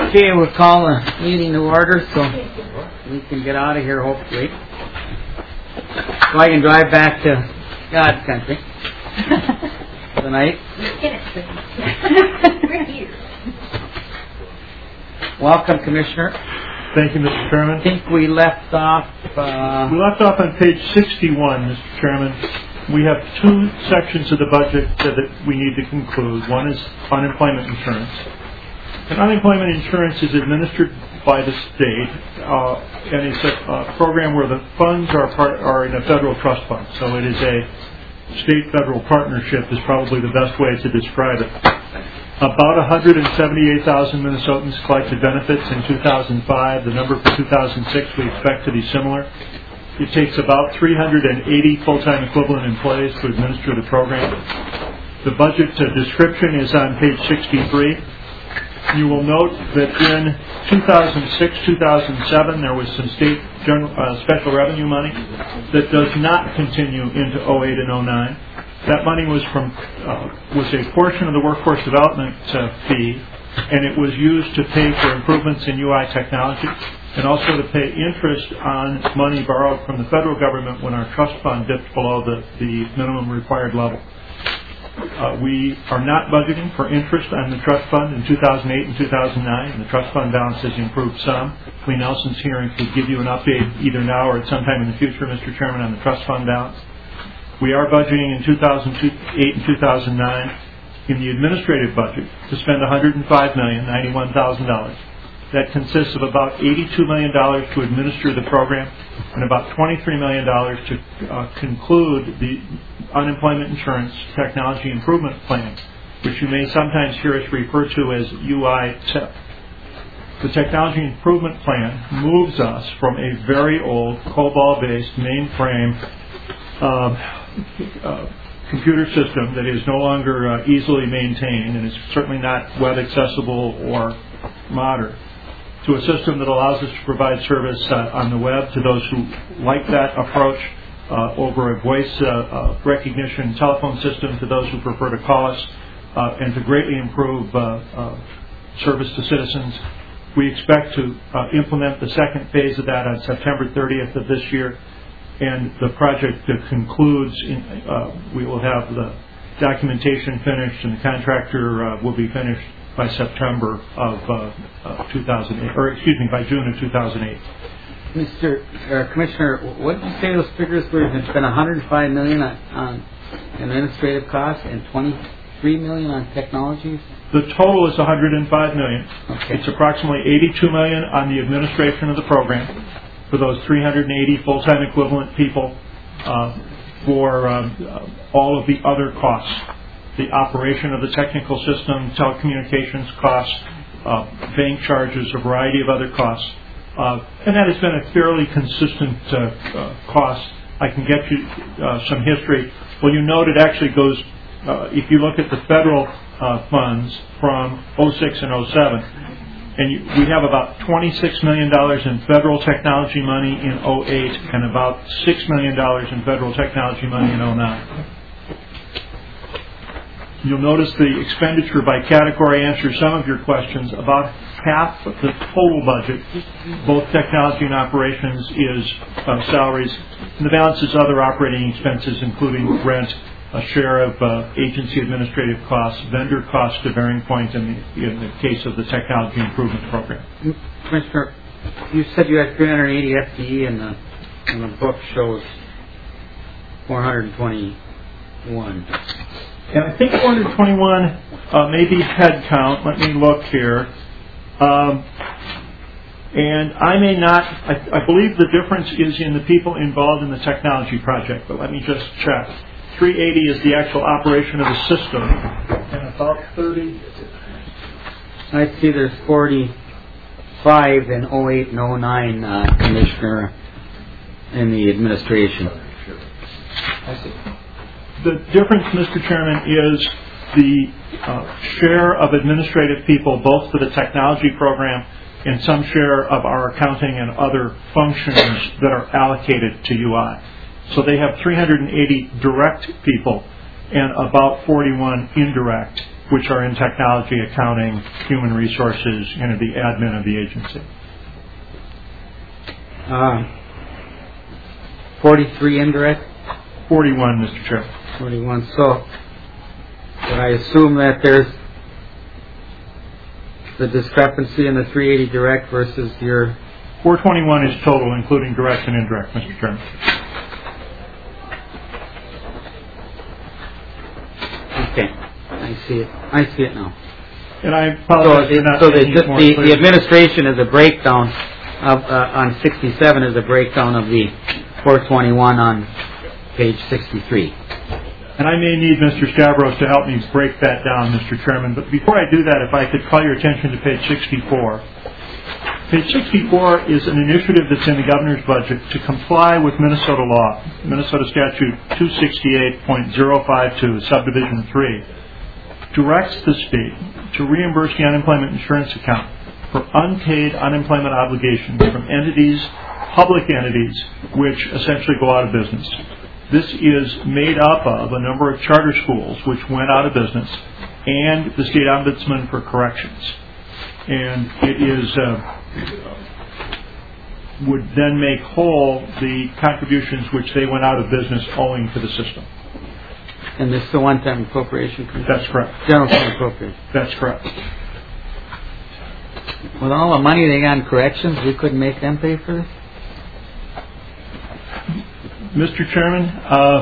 Okay, we'll call the meeting to order so we can get out of here, hopefully. So I can drive back to God's country tonight. We're here. Welcome, Commissioner. Thank you, Mr. Chairman. I think we left off... We left off on page 61, Mr. Chairman. We have two sections of the budget that we need to conclude. One is unemployment insurance. And unemployment insurance is administered by the state, and it's a program where the funds are in a federal trust fund. So it is a state-federal partnership is probably the best way to describe it. About 178,000 Minnesotans collected benefits in 2005. The number for 2006 we expect to be similar. It takes about 380 full-time equivalent employees to administer the program. The budget description is on page 63. You will note that in 2006-2007 there was some state special revenue money that does not continue into 08 and 09. That money was a portion of the workforce development fee, and it was used to pay for improvements in UI technology and also to pay interest on money borrowed from the federal government when our trust fund dipped below the minimum required level. We are not budgeting for interest on the trust fund in 2008 and 2009, and the trust fund balance has improved some. Lee Nelson's here and could give you an update either now or at some time in the future, Mr. Chairman, on the trust fund balance. We are budgeting in 2008 and 2009 in the administrative budget to spend $105,091,000. That consists of about $82 million to administer the program and about $23 million to conclude the unemployment insurance technology improvement plan, which you may sometimes hear us refer to as UI-TIP. The technology improvement plan moves us from a very old COBOL-based mainframe computer system that is no longer easily maintained and is certainly not web accessible or modern, to a system that allows us to provide service on the web to those who like that approach, over a voice recognition telephone system to those who prefer to call us, and to greatly improve service to citizens. We expect to implement the second phase of that on September 30th of this year, and the project concludes, we will have the documentation finished and the contractor will be finished by September of 2008, or excuse me, by June of 2008. Commissioner, what did you say those figures were? It's been $105 million on administrative costs and $23 million on technologies? The total is $105 million. Okay. It's approximately $82 million on the administration of the program for those 380 full-time equivalent people, for all of the other costs, the operation of the technical system, telecommunications costs, bank charges, a variety of other costs. And that has been a fairly consistent cost. I can get you some history. Well, you note it actually goes, if you look at the federal funds from 06 and 07, and we have about $26 million in federal technology money in 08 and about $6 million in federal technology money in 09. You'll notice the expenditure by category answers some of your questions. About half of the total budget, both technology and operations, is salaries. And the balance is other operating expenses, including rent, a share of agency administrative costs, vendor costs to varying point in the case of the technology improvement program. Commissioner, you said you had 380 FTE and the book shows 421. And I think 421 may be head count. Let me look here. And I may not, I believe the difference is in the people involved in the technology project, but let me just check. 380 is the actual operation of the system, and about 30. I see there's 45 in 08 and 09, Commissioner, in the administration. I see. The difference, Mr. Chairman, is the share of administrative people, both for the technology program and some share of our accounting and other functions that are allocated to UI. So they have 380 direct people and about 41 indirect. which are in technology, accounting, human resources, and the admin of the agency. 43 indirect? 41, Mr. Chair. 41. So, would I assume that there's the discrepancy in the 380 direct versus your... 421 is total, including direct and indirect, Mr. Chairman. Okay. I see it now. And I apologize for not making it more clear. The administration is a breakdown of, on 67 is a breakdown of the 421 on page 63. And I may need Mr. Stavros to help me break that down, Mr. Chairman. But before I do that, if I could call your attention to page 64. Page 64 is an initiative that's in the governor's budget to comply with Minnesota law, Minnesota Statute 268.052, subdivision 3, directs the state to reimburse the unemployment insurance account for unpaid unemployment obligations from entities, public entities, which essentially go out of business. This is made up of a number of charter schools which went out of business and the state ombudsman for corrections. And it is would then make whole the contributions which they went out of business owing to the system. And this is a one-time appropriation? That's correct. General fund appropriation. That's correct. With all the money they got in corrections, we couldn't make them pay for this? Mr. Chairman,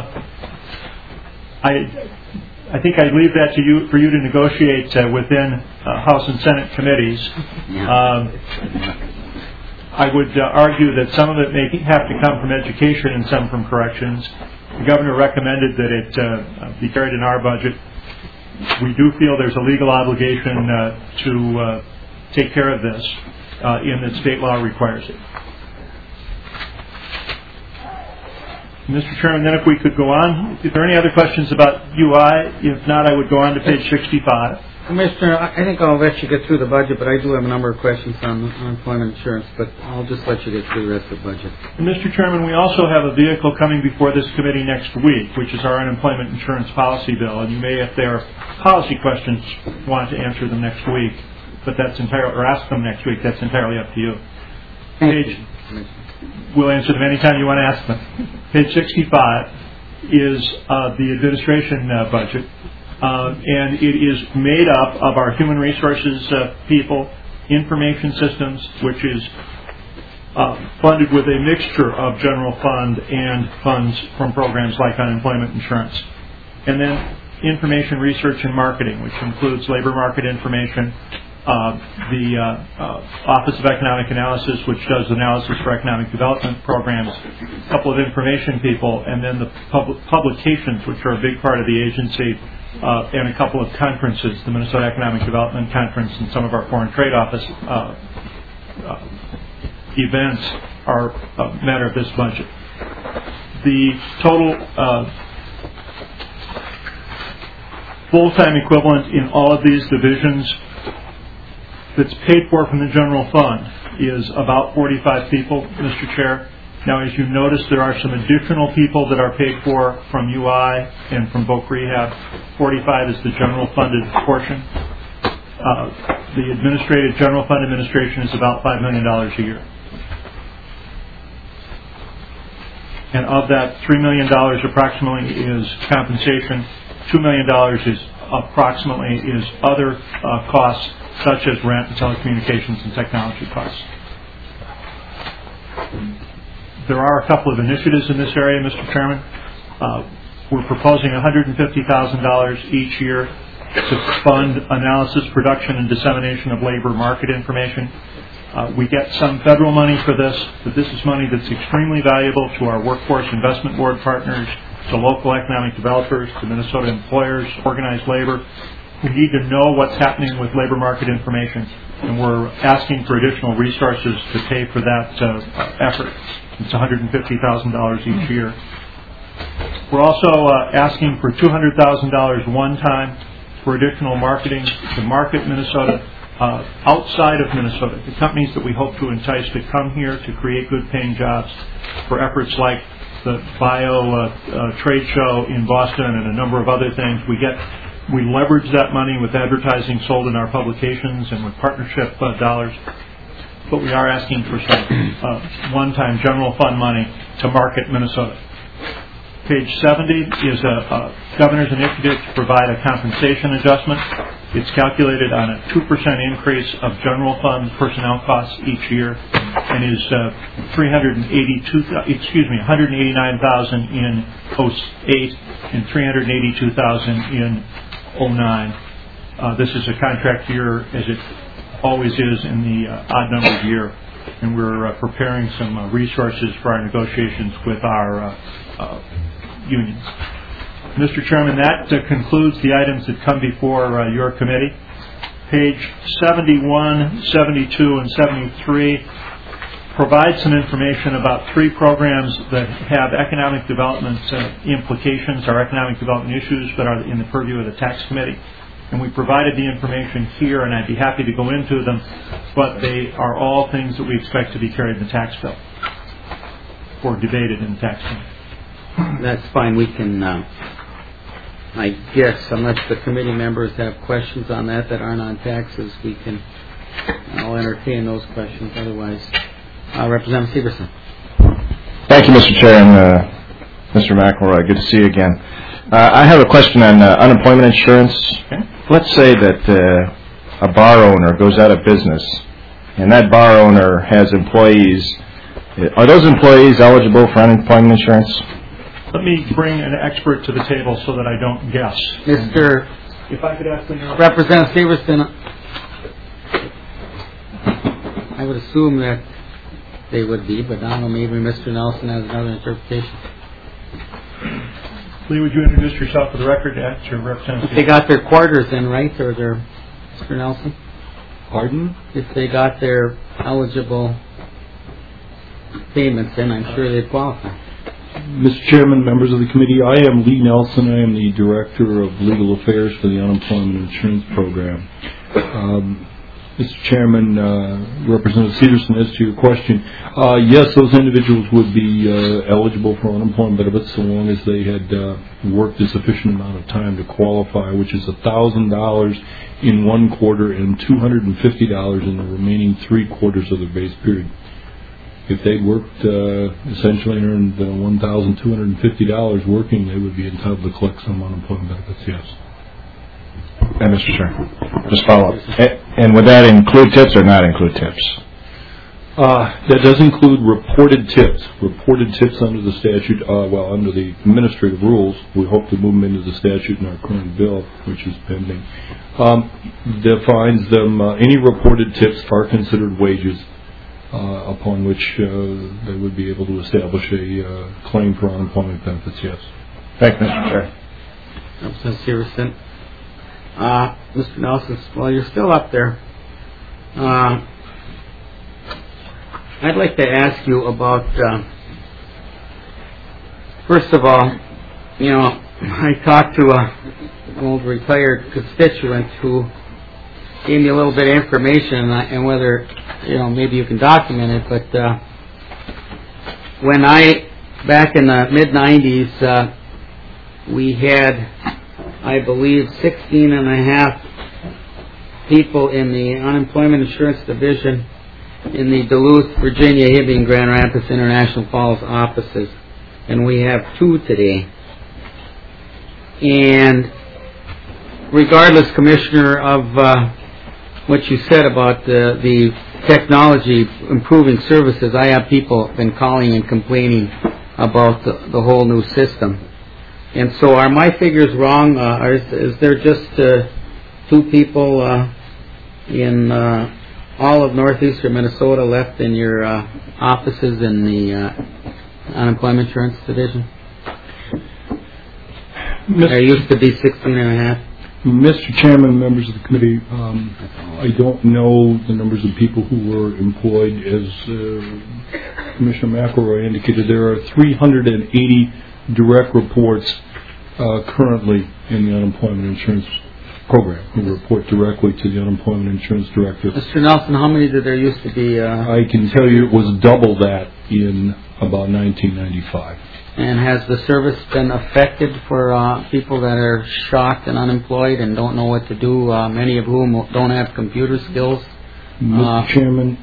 I think I'd leave that to you for you to negotiate within House and Senate committees. Yeah. I would argue that some of it may have to come from education and some from corrections. The governor recommended that it be carried in our budget. We do feel there's a legal obligation to take care of this in that state law requires it. Mr. Chairman, then if we could go on. If there are any other questions about UI, if not, I would go on to page 65. Commissioner, I think I'll let you get through the budget, but I do have a number of questions on unemployment insurance, but I'll just let you get through the rest of the budget. Mr. Chairman, we also have a vehicle coming before this committee next week, which is our unemployment insurance policy bill, and you may, if there are policy questions, want to answer them next week, but that's entirely, or ask them next week, that's entirely up to you. We'll answer them anytime you want to ask them. Page 65 is the administration budget, and it is made up of our human resources people, information systems, which is funded with a mixture of general fund and funds from programs like unemployment insurance. And then information research and marketing, which includes labor market information, the Office of Economic Analysis, which does analysis for economic development programs, a couple of information people, and then the publications, which are a big part of the agency, and a couple of conferences, the Minnesota Economic Development Conference and some of our Foreign Trade Office events are a matter of this budget. The total full-time equivalent in all of these divisions that's paid for from the general fund is about 45 people, Mr. Chair. Now, as you notice, there are some additional people that are paid for from UI and from Voc Rehab. 45 is the general funded portion. The administrative general fund administration is about $5 million a year. And of that, $3 million approximately is compensation. $2 million is approximately is other costs such as rent and telecommunications and technology costs. There are a couple of initiatives in this area, Mr. Chairman. We're proposing $150,000 each year to fund analysis, production, and dissemination of labor market information. We get some federal money for this, but this is money that's extremely valuable to our Workforce Investment Board partners, to local economic developers, to Minnesota employers, organized labor, who need to know what's happening with labor market information, and we're asking for additional resources to pay for that effort. It's $150,000 each year. We're also asking for $200,000 one time for additional marketing to market Minnesota outside of Minnesota, the companies that we hope to entice to come here to create good paying jobs, for efforts like the bio trade show in Boston and a number of other things. We get We leverage that money with advertising sold in our publications and with partnership dollars, but we are asking for some one-time general fund money to market Minnesota. Page 70 is a governor's initiative to provide a compensation adjustment. It's calculated on a 2% increase of general fund personnel costs each year, and is $189,000 in 08 and $382,000 in 09. This is a contract year, as it always is in the odd numbered year, and we're preparing some resources for our negotiations with our unions. Mr. Chairman, that concludes the items that come before your committee. Page 71, 72, and 73 provide some information about 3 programs that have economic development implications, or economic development issues that are in the purview of the tax committee. And we provided the information here, and I'd be happy to go into them, but they are all things that we expect to be carried in the tax bill or debated in the tax committee. That's fine. We can, I guess, unless the committee members have questions on that aren't on taxes, I'll entertain those questions. Otherwise, Representative Severson. Thank you, Mr. Chair, and Mr. McElroy. Good to see you again. I have a question on unemployment insurance. Okay. Let's say that a bar owner goes out of business, and that bar owner has employees. Are those employees eligible for unemployment insurance? Let me bring an expert to the table so that I don't guess. Mr. If I could ask Representative Severson, I would assume that they would be, but I don't know, maybe Mr. Nelson has another interpretation. Lee, would you introduce yourself for the record? Answer, Representative. If they got their quarters in, right, or their, Mr. Nelson? Pardon? If they got their eligible payments in, I'm sure they'd qualify. Mr. Chairman, members of the committee, I am Lee Nelson. I am the Director of Legal Affairs for the Unemployment Insurance Program. Mr. Chairman, Representative Severson, as to your question, yes, those individuals would be eligible for unemployment benefits so long as they had worked a sufficient amount of time to qualify, which is $1,000 in one quarter and $250 in the remaining 3 quarters of the base period. If they worked essentially and earned $1,250 working, they would be entitled to collect some unemployment benefits, yes. And Mr. Chair, just follow up. And would that include tips or not include tips? That does include reported tips. Reported tips under the statute, under the administrative rules. We hope to move them into the statute in our current bill, which is pending. Defines them, any reported tips are considered wages upon which they would be able to establish a claim for unemployment benefits, yes. Thank you, Mr. Chair. Representative Severson. Mr. Nelson, while you're still up there, I'd like to ask you about, first of all, I talked to an old retired constituent who gave me a little bit of information, and whether, maybe you can document it, but when back in the mid-90s, we had, I believe, 16 and a half people in the unemployment insurance division in the Duluth, Virginia, Hibbing, Grand Rapids, International Falls offices, and we have 2 today. And regardless, Commissioner, of what you said about the technology improving services, I have people been calling and complaining about the whole new system. And so are my figures wrong? Is there just 2 people in all of northeastern Minnesota left in your offices in the unemployment insurance division? There used to be 16 and a half. Mr. Chairman, members of the committee, I don't know the numbers of people who were employed. As Commissioner McElroy indicated, there are 380 direct reports currently in the unemployment insurance program who report directly to the unemployment insurance director. Mr. Nelson, how many did there used to be? I can tell you it was double that in about 1995. And has the service been affected for people that are shocked and unemployed and don't know what to do, many of whom don't have computer skills? Mr. Chairman.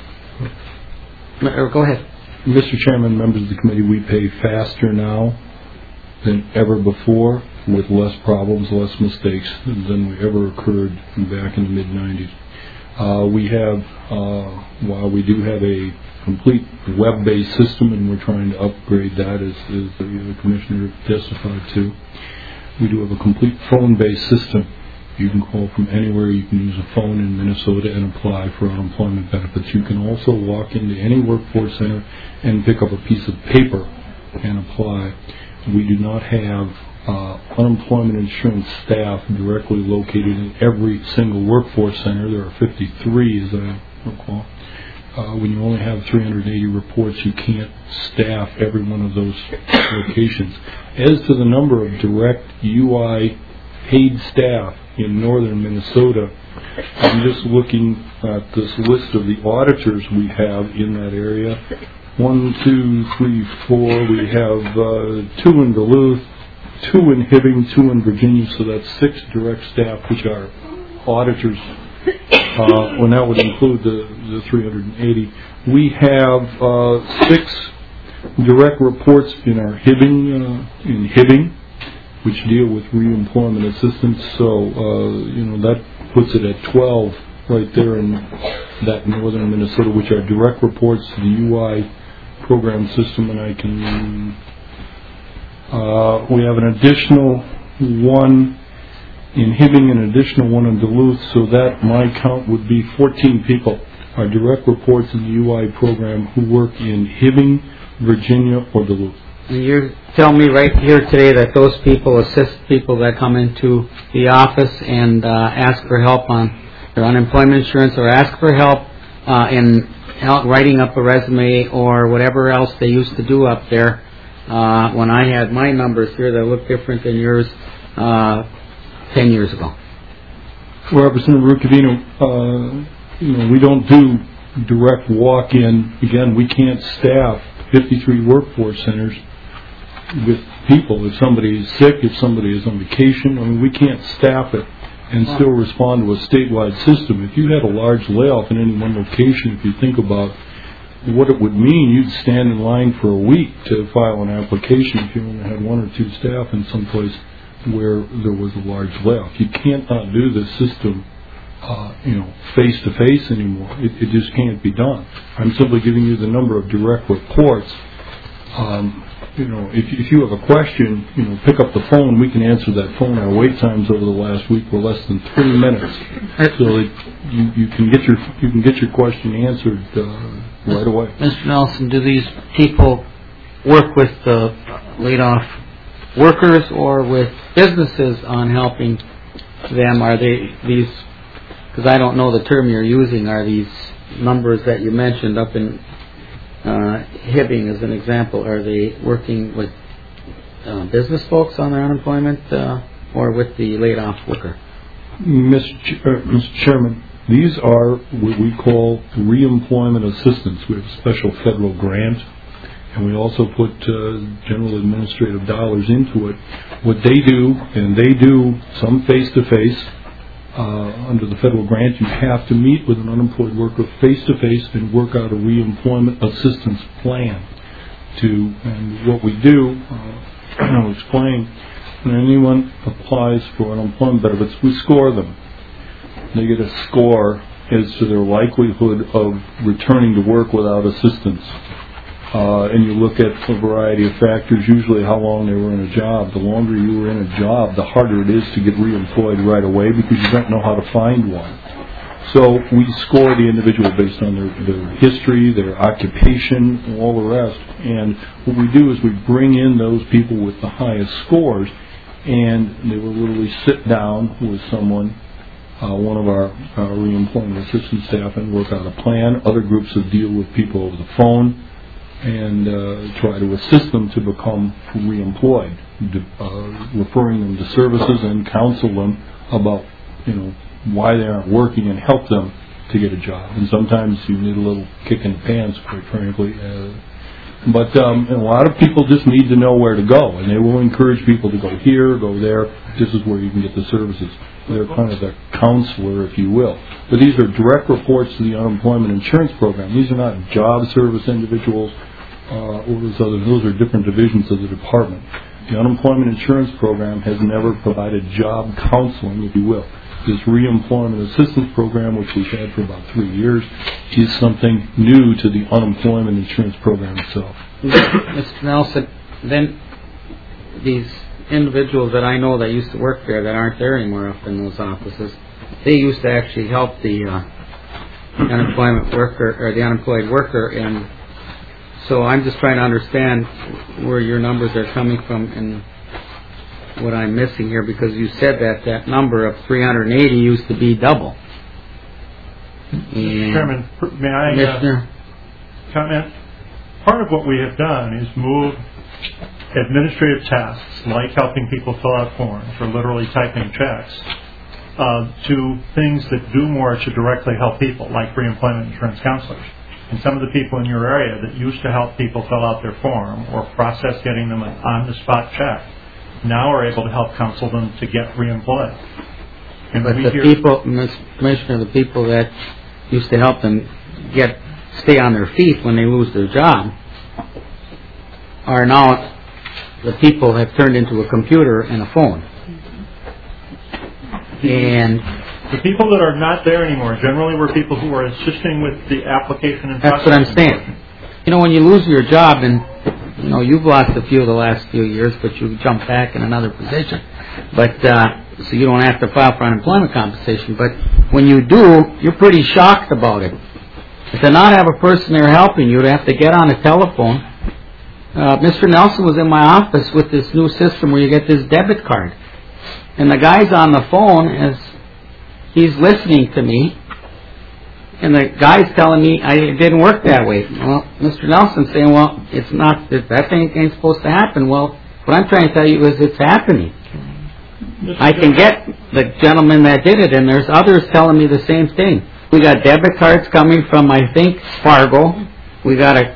Go ahead. Mr. Chairman, members of the committee, we pay faster now than ever before, with less problems, less mistakes than we ever occurred back in the mid-90s. We have, while we do have a complete web-based system, and we're trying to upgrade that, as the Commissioner testified to, we do have a complete phone-based system. You can call from anywhere. You can use a phone in Minnesota and apply for unemployment benefits. You can also walk into any workforce center and pick up a piece of paper and apply. We do not have unemployment insurance staff directly located in every single workforce center. There are 53, as I recall. When you only have 380 reports, you can't staff every one of those locations. As to the number of direct UI paid staff in northern Minnesota, I'm just looking at this list of the auditors we have in that area. 1, 2, 3, 4. We have 2 in Duluth, 2 in Hibbing, 2 in Virginia, so that's 6 direct staff, which are auditors. When that would include the 380. We have 6 direct reports in our Hibbing, which deal with reemployment assistance. So that puts it at 12 right there in that northern Minnesota, which are direct reports to the UI program system. And I can we have an additional 1 in Hibbing and an additional 1 in Duluth, so that my count would be 14 people are direct reports in the UI program who work in Hibbing, Virginia, or Duluth. And you tell me right here today that those people assist people that come into the office and ask for help on their unemployment insurance, or ask for help in writing up a resume or whatever else they used to do up there. When I had my numbers here that look different than yours 10 years ago. Well, Representative Rukavino, we don't do direct walk-in. Again, we can't staff 53 workforce centers with people. If somebody is sick, if somebody is on vacation, we can't staff it and still respond to a statewide system. If you had a large layoff in any one location, if you think about what it would mean, you'd stand in line for a week to file an application if you only had 1 or 2 staff in some place where there was a large layoff. You can't not do this system, face to face anymore. It just can't be done. I'm simply giving you the number of direct reports. If you have a question, pick up the phone. We can answer that phone. Our wait times over the last week were less than 3 minutes, so that you can get your question answered right away. Mr. Nelson, do these people work with the laid off workers or with businesses on helping them? Are they these, because I don't know the term you're using, are these numbers that you mentioned up in Hibbing as an example, are they working with business folks on their unemployment or with the laid off worker? Mr. Chairman, these are what we call reemployment assistance. We have a special federal grant, and we also put general administrative dollars into it. What they do, and they do some face-to-face. Under the federal grant, you have to meet with an unemployed worker face-to-face and work out a reemployment assistance plan. And what we do, I'll explain, when anyone applies for unemployment benefits, we score them. They get a score as to their likelihood of returning to work without assistance. And you look at a variety of factors, usually how long they were in a job. The longer you were in a job, the harder it is to get reemployed right away because you don't know how to find one. So we score the individual based on their history, their occupation, and all the rest. And what we do is we bring in those people with the highest scores, and they will literally sit down with someone, one of our reemployment assistance staff, and work out a plan. Other groups will deal with people over the phone and try to assist them to become reemployed, referring them to services and counsel them about, why they aren't working and help them to get a job. And sometimes you need a little kick in the pants, quite frankly, But a lot of people just need to know where to go, and they will encourage people to go here, go there. This is where you can get the services. They're kind of the counselor, if you will. But these are direct reports to the unemployment insurance program. These are not job service individuals or those are different divisions of the department. The unemployment insurance program has never provided job counseling, if you will. This reemployment assistance program, which we've had for about 3 years, is something new to the unemployment insurance program itself. Mr. Nelson, then these individuals that I know that used to work there that aren't there anymore up in those offices, they used to actually help the unemployment worker or the unemployed worker, and so I'm just trying to understand where your numbers are coming from and what I'm missing here, because you said that number of 380 used to be double. Mr. Chairman, may I comment? Part of what we have done is move administrative tasks, like helping people fill out forms or literally typing checks, to things that do more to directly help people, like reemployment insurance counselors. And some of the people in your area that used to help people fill out their form or process getting them an on-the-spot check now are able to help counsel them to get reemployed. And but the people, Mr. Commissioner, the people that used to help them stay on their feet when they lose their job are now, the people have turned into a computer and a phone. And the people that are not there anymore generally were people who were assisting with the application and that's what I'm saying. You know, when you lose your job, and you know, you've lost a few the last few years, but you jump back in another position. But so you don't have to file for unemployment compensation. But when you do, you're pretty shocked about it. To not have a person there helping you, to have to get on a telephone. Mr. Nelson was in my office with this new system where you get this debit card. And the guy's on the phone as he's listening to me. And the guy's telling me it didn't work that way. Well, Mr. Nelson's saying, well, it's not, that thing ain't supposed to happen. Well, what I'm trying to tell you is it's happening. I can get the gentleman that did it, and there's others telling me the same thing. We got debit cards coming from, I think, Fargo. We got a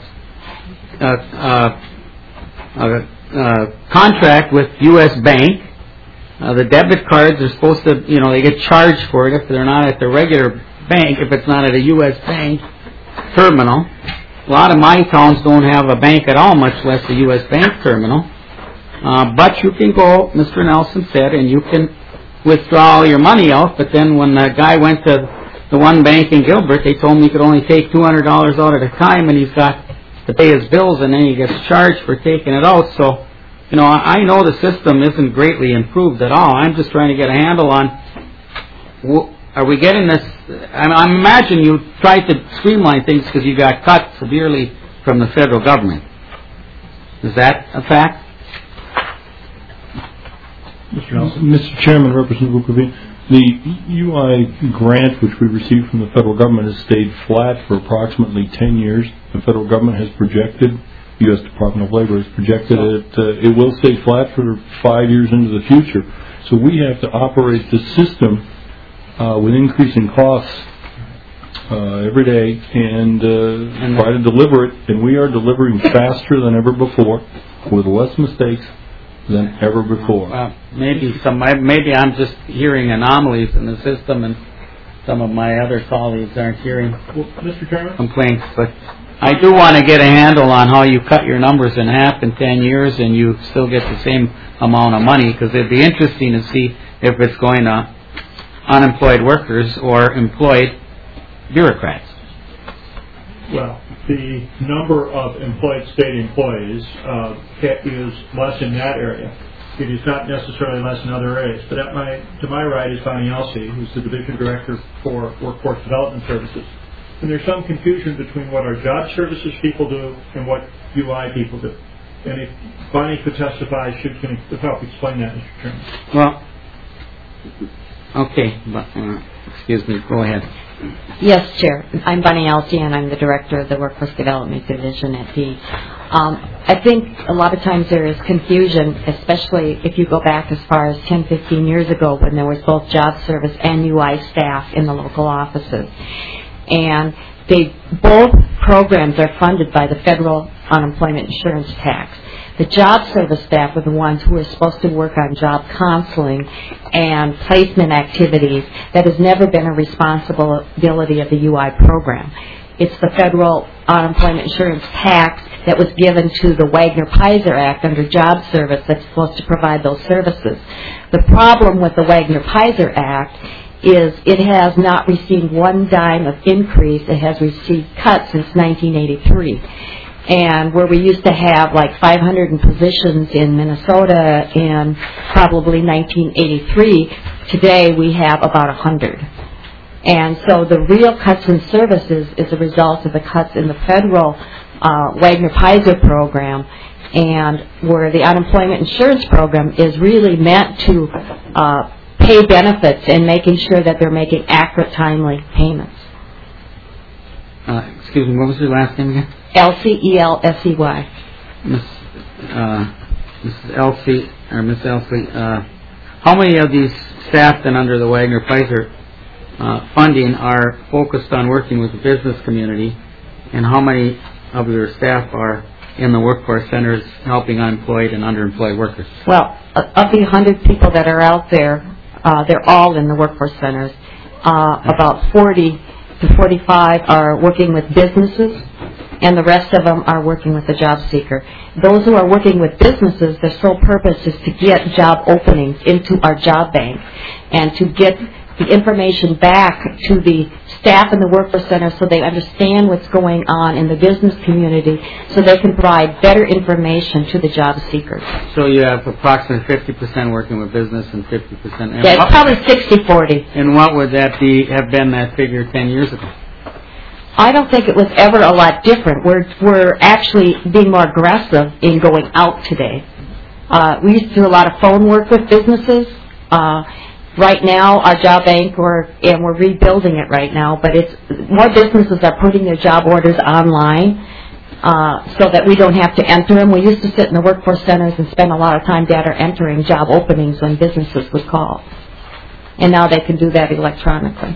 contract with U.S. Bank. The debit cards are supposed to, you know, they get charged for it if they're not at the regular bank, if it's not at a U.S. Bank terminal. A lot of my towns don't have a bank at all, much less a U.S. Bank terminal. But you can go, Mr. Nelson said, and you can withdraw all your money out. But then when the guy went to the one bank in Gilbert, they told him he could only take $200 out at a time, and he's got to pay his bills, and then he gets charged for taking it out. So, you know, I know the system isn't greatly improved at all. I'm just trying to get a handle on, are we getting this? I imagine you tried to streamline things because you got cut severely from the federal government. Is that a fact? Mr. Chairman, Representative Bukovine, the UI grant which we received from the federal government has stayed flat for approximately 10 years. The federal government has projected, the U.S. Department of Labor has projected it will stay flat for 5 years into the future. So we have to operate the system with increasing costs every day and try to deliver it. And we are delivering faster than ever before with less mistakes than ever before. Well, maybe I'm just hearing anomalies in the system, and some of my other colleagues aren't hearing Mr. Chairman? complaints. But I do want to get a handle on how you cut your numbers in half in 10 years and you still get the same amount of money, because it'd be interesting to see if it's going to unemployed workers or employed bureaucrats. Well, the number of employed state employees is less in that area. It is not necessarily less in other areas. But to my right is Bonnie Elsey, who's the Division Director for Workforce Development Services. And there's some confusion between what our job services people do and what UI people do. And if Bonnie could testify, she can help explain that, Mr. Chairman. Well, okay, but, excuse me, go ahead. Yes, Chair. I'm Bonnie Elsey, and I'm the Director of the Workforce Development Division at D. I think a lot of times there is confusion, especially if you go back as far as 10, 15 years ago when there was both job service and UI staff in the local offices. And both programs are funded by the federal unemployment insurance tax. The job service staff are the ones who are supposed to work on job counseling and placement activities. That has never been a responsibility of the UI program. It's the federal unemployment insurance tax that was given to the Wagner-Pfizer Act under job service that's supposed to provide those services. The problem with the Wagner-Pfizer Act is it has not received one dime of increase. It has received cuts since 1983. And where we used to have like 500 positions in Minnesota in probably 1983, today we have about 100. And so the real cuts in services is a result of the cuts in the federal Wagner-Pfizer program, and where the unemployment insurance program is really meant to pay benefits and making sure that they're making accurate, timely payments. Excuse me, what was your last name again? L-C-E-L-S-E-Y. Mrs. Elsie, or Miss Elsie, how many of these staff then under the Wagner-Pfizer funding are focused on working with the business community, and how many of your staff are in the workforce centers helping unemployed and underemployed workers? Well, of the 100 people that are out there, they're all in the workforce centers. About 40 to 45 are working with businesses, and the rest of them are working with the job seeker. Those who are working with businesses, their sole purpose is to get job openings into our job bank and to get the information back to the staff in the workforce center so they understand what's going on in the business community so they can provide better information to the job seekers. So you have approximately 50% working with business and 50%... Yeah, it's probably 60-40. And what would that have been that figure 10 years ago? I don't think it was ever a lot different. We're actually being more aggressive in going out today. We used to do a lot of phone work with businesses. Right now, our job bank, we're rebuilding it right now, but it's more businesses are putting their job orders online so that we don't have to enter them. We used to sit in the workforce centers and spend a lot of time data entering job openings when businesses would call. And now they can do that electronically.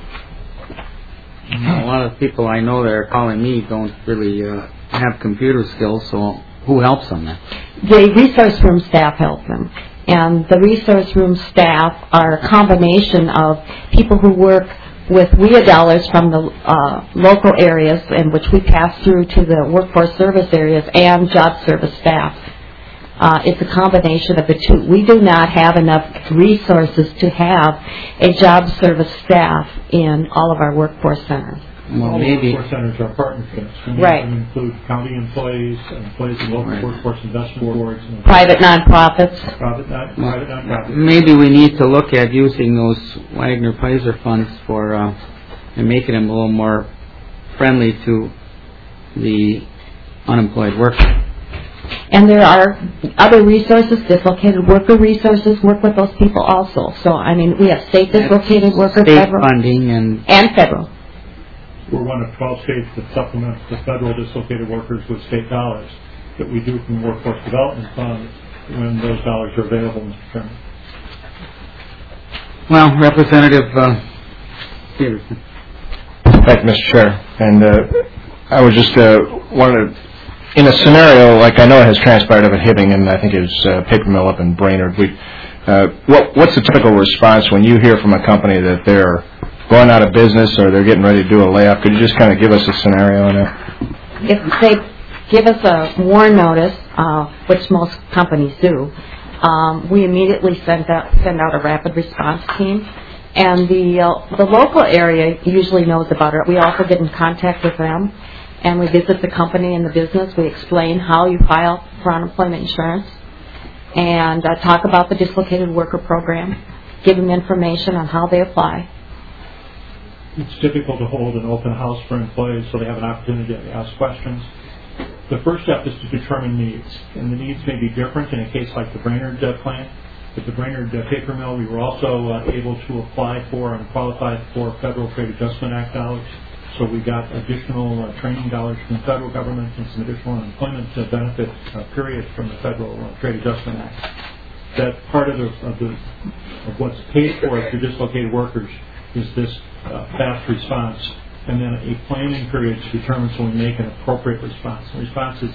A lot of people I know that are calling me don't really have computer skills, so who helps them then? The resource room staff help them. And the resource room staff are a combination of people who work with WIA dollars from the local areas, in which we pass through to the workforce service areas, and job service staff. It's a combination of the two. We do not have enough resources to have a job service staff in all of our workforce centers. Well, all maybe. Workforce centers are partnerships. Right. They include county employees, employees of local workforce investment boards, and Private nonprofits. private nonprofits. Maybe we need to look at using those Wagner-Pfizer funds for and making them a little more friendly to the unemployed worker. And there are other resources, dislocated worker resources, work with those people also. So, I mean, we have state dislocated workers, state federal, funding, and federal. We're one of 12 states that supplement the federal dislocated workers with state dollars that we do from the Workforce Development Fund when those dollars are available, Mr. Chairman. well, Representative Peterson. Thank you, Mr. Chair. And I was just wanted to, in a scenario like I know it has transpired up at Hibbing, and I think it was paper mill up in Brainerd. What's the typical response when you hear from a company that they're going out of business or they're getting ready to do a layoff? Could you just kind of give us a scenario on that? If they give us a warn notice, which most companies do, we immediately send out a rapid response team. And the local area usually knows about it. We also get in contact with them, and we visit the company and the business. We explain how you file for unemployment insurance, and talk about the dislocated worker program, give them information on how they apply. It's difficult to hold an open house for employees so they have an opportunity to ask questions. The first step is to determine needs, and the needs may be different in a case like the Brainerd plant. At the Brainerd paper mill, we were also able to apply for and qualify for Federal Trade Adjustment Act dollars. So we got additional training dollars from the federal government and some additional unemployment benefit periods from the Federal Trade Adjustment Act. That part of what's paid for through dislocated workers is this fast response, and then a planning period to determine so we make an appropriate response. The response is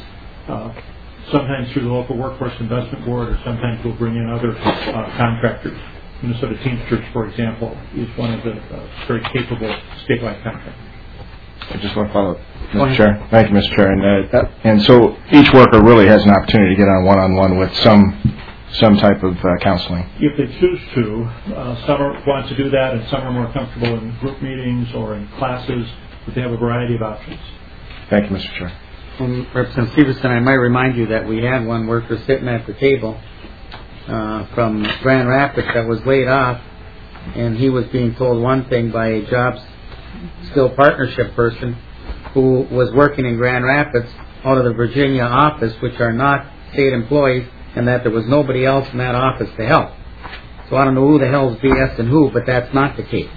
sometimes through the local workforce investment board, or sometimes we'll bring in other contractors. Minnesota Teamsters, for example, is one of the very capable statewide contractors. I just want to follow up, Mr. Chair. Thank you, Mr. Chair. And so each worker really has an opportunity to get on one-on-one with some type of counseling. If they choose to, some want to do that, and some are more comfortable in group meetings or in classes, but they have a variety of options. Thank you, Mr. Chair. Representative Severson, I might remind you that we had one worker sitting at the table from Grand Rapids that was laid off, and he was being told one thing by a jobs skill partnership person who was working in Grand Rapids out of the Virginia office, which are not state employees, and that there was nobody else in that office to help. So I don't know who the hell's BS and who, but that's not the case.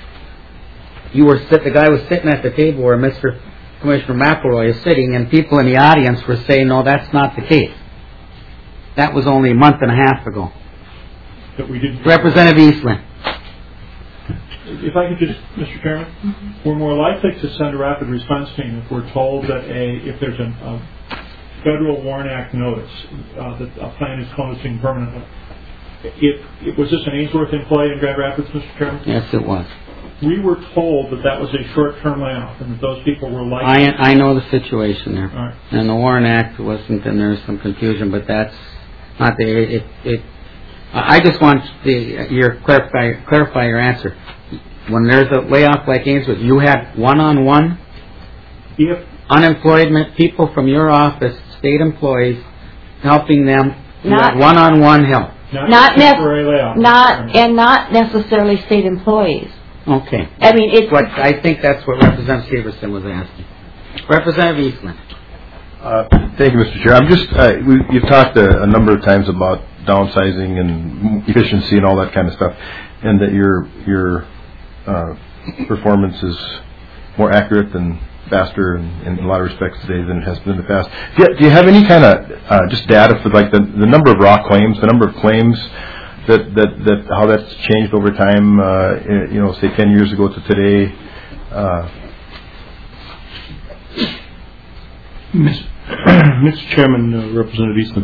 The guy was sitting at the table where Mr. Commissioner McElroy is sitting, and people in the audience were saying, no, that's not the case. That was only a month and a half ago. That we didn't. Representative Eastland. If I could just, Mr. Chairman, we're more likely to send a rapid response team if we're told that if there's a Federal WARN Act notice that a plant is closing permanently. Was this an Ainsworth employee in Grand Rapids, Mr. Chairman? Yes, it was. We were told that was a short-term layoff and that those people were likely... I know the situation there. All right. And the WARN Act wasn't, and there's some confusion, but that's not the... I just want clarify your answer. When there's a layoff like Ainsworth, you had one-on-one unemployment people from your office, state employees, helping them, one-on-one help. Not necessarily state employees. Okay. I mean, I think that's what Representative Severson was asking. Representative Eastman. Thank you, Mr. Chair. You've talked a number of times about downsizing and efficiency and all that kind of stuff, and that your performance is more accurate and faster in a lot of respects today than it has been in the past. Do you have any kind of just data for like the number of raw claims, the number of claims that how that's changed over time? Say 10 years ago to today. Mr. Chairman, Representative Eastman,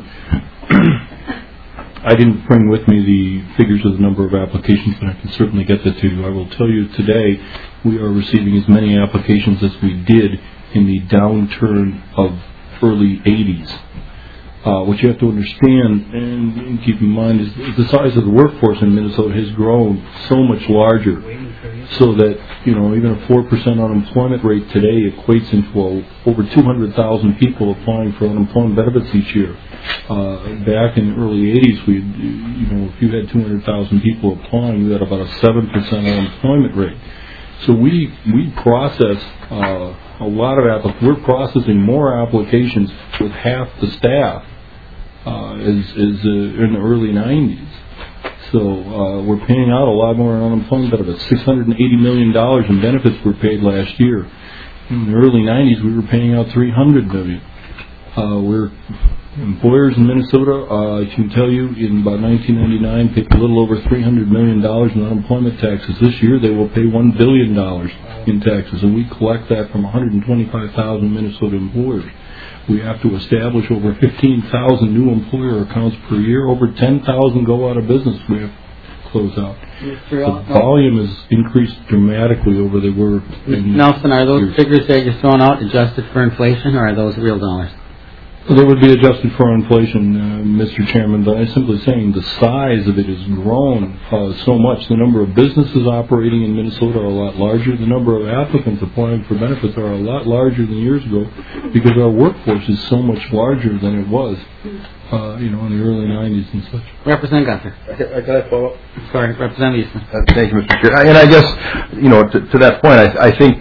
I didn't bring with me the figures of the number of applications, but I can certainly get that to you. I will tell you today we are receiving as many applications as we did in the downturn of early 80s. What you have to understand and keep in mind is the size of the workforce in Minnesota has grown so much larger, so that even a 4% unemployment rate today equates into over 200,000 people applying for unemployment benefits each year. Back in the early 80s, if you had 200,000 people applying, you had about a 7% unemployment rate. So we process a lot of applications. We're processing more applications with half the staff as in the early 90s. So we're paying out a lot more in unemployment benefits. $680 million in benefits were paid last year. In the early 90s, we were paying out $300 million. We're employers in Minnesota, I can tell you, in about 1999, paid a little over $300 million in unemployment taxes. This year, they will pay $1 billion in taxes, and we collect that from 125,000 Minnesota employers. We have to establish over 15,000 new employer accounts per year. Over 10,000 go out of business. We have to close out. The volume has increased dramatically over the were. Nelson, are those figures that you're throwing out adjusted for inflation, or are those real dollars? They would be adjusted for inflation, Mr. Chairman, but I'm simply saying the size of it has grown so much. The number of businesses operating in Minnesota are a lot larger. The number of applicants applying for benefits are a lot larger than years ago, because our workforce is so much larger than it was, in the early 90s and such. Representative Gunther. Can I follow up? Sorry, Representative Eastman. Thank you, Mr. Chair. And I guess, to that point, I think...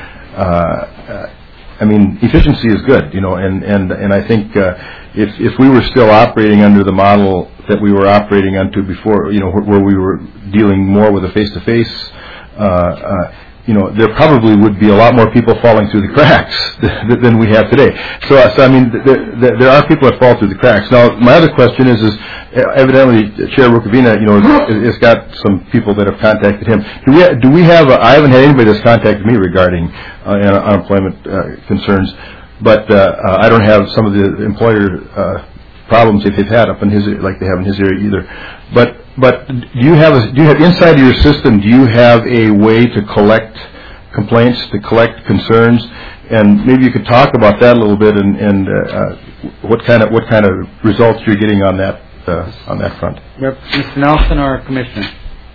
efficiency is good, and I think if we were still operating under the model that we were operating under before, where we were dealing more with a face-to-face, there probably would be a lot more people falling through the cracks than we have today. So there are people that fall through the cracks. Now, my other question is evidently Chair Rukavina, has got some people that have contacted him. Do we have? I haven't had anybody that's contacted me regarding unemployment concerns. but I don't have some of the employer problems that they've had up in his, like they have in his area either. But do you have inside of your system? Do you have a way to collect complaints, to collect concerns, and maybe you could talk about that a little bit, and what kind of results you're getting on that front? Mr. Nelson or Commissioner?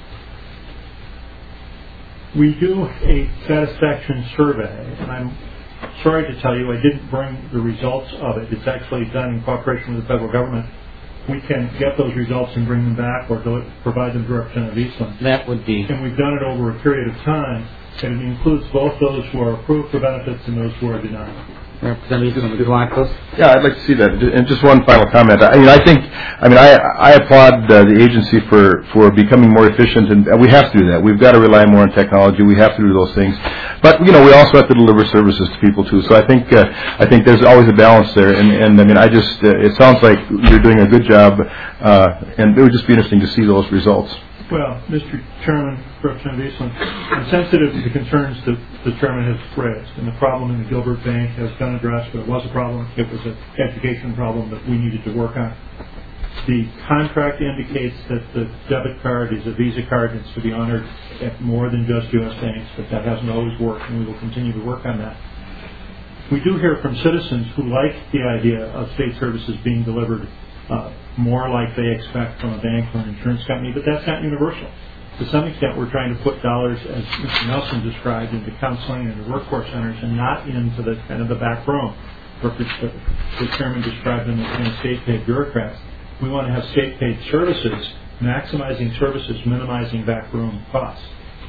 We do a satisfaction survey, and I'm sorry to tell you I didn't bring the results of it. It's actually done in cooperation with the federal government. We can get those results and bring them back or provide them to Representative Eastland. That would be. And we've done it over a period of time, and it includes both those who are approved for benefits and those who are denied. Representative Eastland, would you like those? Yeah, I'd like to see that. And just one final comment. I applaud the agency for becoming more efficient, and we have to do that. We've got to rely more on technology. We have to do those things, but we also have to deliver services to people too. So I think there's always a balance there. And it sounds like you're doing a good job, and it would just be interesting to see those results. Well, Mr. Chairman, Representative Eastland, I'm sensitive to the concerns that the Chairman has raised, and the problem in the Gilbert Bank has been addressed, but it was a problem. It was an education problem that we needed to work on. The contract indicates that the debit card is a Visa card and it's to be honored at more than just U.S. banks, but that hasn't always worked, and we will continue to work on that. We do hear from citizens who like the idea of state services being delivered more like they expect from a bank or an insurance company, but that's not universal. To some extent, we're trying to put dollars, as Mr. Nelson described, into counseling and the workforce centers and not into the kind of the back room. The Chairman described them as being state-paid bureaucrats. We want to have state-paid services, maximizing services, minimizing backroom costs.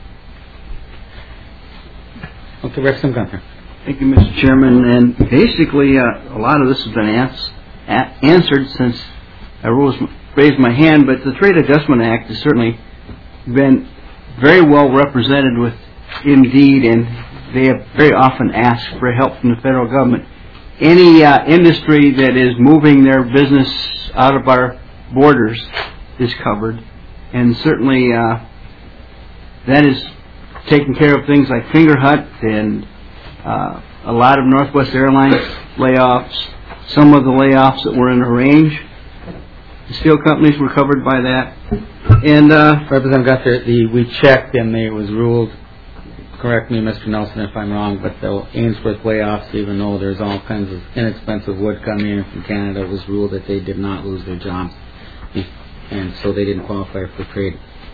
Okay, Representative Gunther. Thank you, Mr. Chairman. And basically, a lot of this has been answered since I raised my hand, but the Trade Adjustment Act has certainly been very well represented with Indeed, and they have very often asked for help from the federal government. Any industry that is moving their business out of our borders is covered, and certainly that is taking care of things like Fingerhut and a lot of Northwest Airlines layoffs, some of the layoffs that were in a range. The steel companies were covered by that. And Representative Gunther, we checked and it was ruled, correct me, Mr. Nelson, if I'm wrong, but the Ainsworth layoffs, even though there's all kinds of inexpensive wood coming in from Canada, it was ruled that they did not lose their jobs, and so they didn't qualify for trade.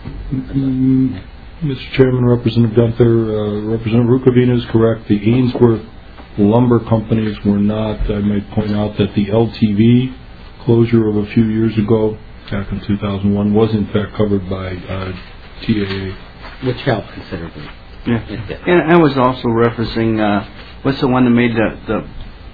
Mr. Chairman, Representative Gunther, Representative Rukavina is correct. The Ainsworth lumber companies were not. I might point out that the LTV closure of a few years ago, back in 2001, was in fact covered by TAA. Which helped considerably. Yeah. And I was also referencing, what's the one that made the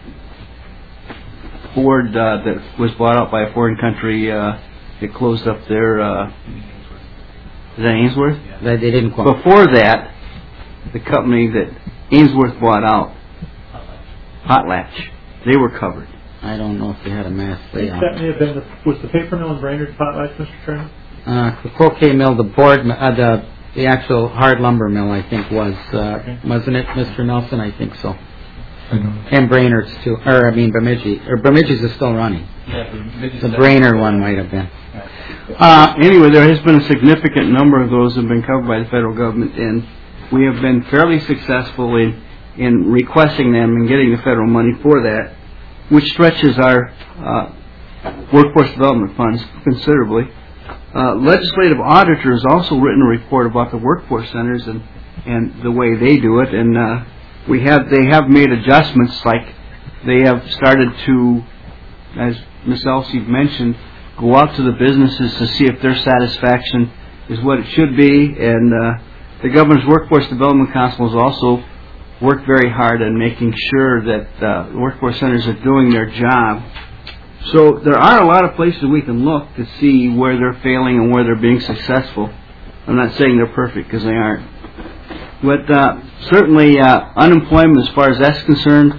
Ford that was bought out by a foreign country that closed up their, is that Ainsworth? They didn't qualify. Before that, the company that Ainsworth bought out, Potlatch, they were covered. I don't know if they had a mass layoff. That may have been was the paper mill in Brainerd Potlatch, Mr. Chairman? The croquet mill, the board, the actual hard lumber mill, I think was, wasn't it, Mr. Nelson? I think so. I know. And Brainerd's too, Bemidji. Or Bemidji's is still running. Yeah, the Brainerd one might have been. Anyway, there has been a significant number of those that have been covered by the federal government, and we have been fairly successful in requesting them and getting the federal money for that, which stretches our workforce development funds considerably. Legislative auditor has also written a report about the workforce centers and the way they do it, and they have made adjustments, like they have started to, as Ms. Elsie mentioned, go out to the businesses to see if their satisfaction is what it should be, and the Governor's Workforce Development Council has also worked very hard on making sure that workforce centers are doing their job. So there are a lot of places we can look to see where they're failing and where they're being successful. I'm not saying they're perfect, because they aren't. But certainly unemployment, as far as that's concerned,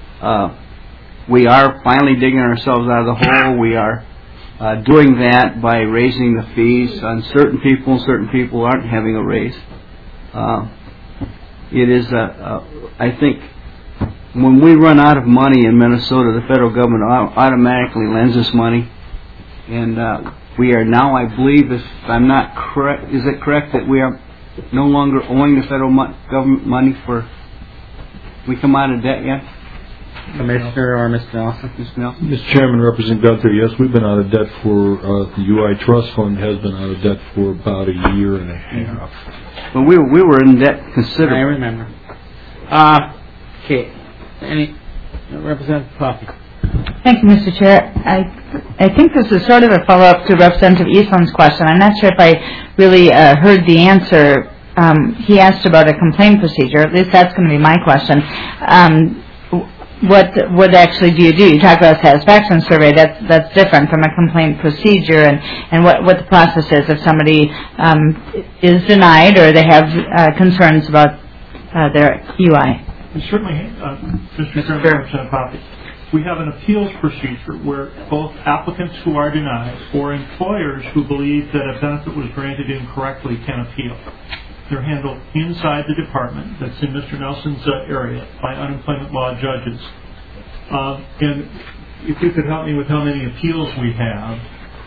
we are finally digging ourselves out of the hole. We are doing that by raising the fees on certain people. Certain people aren't having a raise. It is, I think, when we run out of money in Minnesota, the federal government automatically lends us money. And we are now, I believe, if I'm not correct, is it correct that we are no longer owing the federal government money for, we come out of debt yet? Commissioner or Mr. Nelson? Mr. Nelson? Mr. Chairman, Representative Gunther, yes, we've been out of debt for, the UI Trust Fund has been out of debt for about a year and a half. Well, we were in debt considerably. I remember. Okay. Any Representative Coffey? Thank you, Mr. Chair. I think this is sort of a follow-up to Representative Eastland's question. I'm not sure if I really heard the answer. He asked about a complaint procedure. At least that's going to be my question. What actually do? You talk about a satisfaction survey. That's different from a complaint procedure, and what the process is if somebody is denied or they have concerns about their UI. And certainly, Mr. Chairman, Representative Poppy, we have an appeals procedure where both applicants who are denied or employers who believe that a benefit was granted incorrectly can appeal. They're handled inside the department that's in Mr. Nelson's area by unemployment law judges. And if you could help me with how many appeals we have.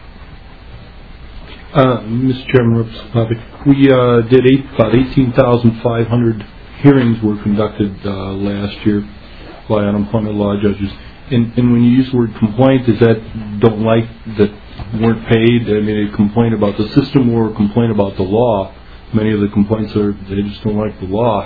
Mr. Chairman, Representative Poppy, we did about 18,500 hearings were conducted last year by unemployment law judges. And when you use the word complaint, is that don't like that weren't paid? I mean, a complaint about the system or a complaint about the law? Many of the complaints are they just don't like the law.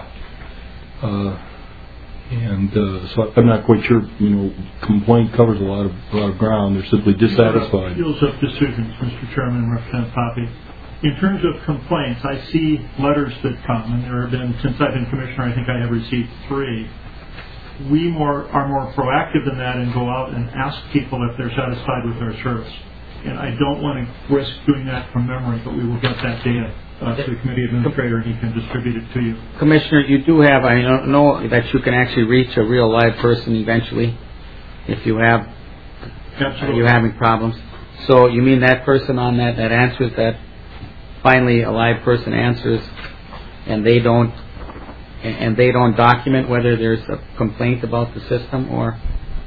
So I'm not quite sure, complaint covers a lot of ground. They're simply dissatisfied. Appeals of decisions, Mr. Chairman, Representative Poppy. In terms of complaints, I see letters that come, and there have been, since I've been commissioner, I think I have received 3. We are more proactive than that and go out and ask people if they're satisfied with their service. And I don't want to risk doing that from memory, but we will get that data to the committee administrator and he can distribute it to you. Commissioner, you do have, I don't know that you can actually reach a real live person eventually if you have, Absolutely. you're having problems. So you mean that person on that answers that, finally a live person answers and they don't document whether there's a complaint about the system or?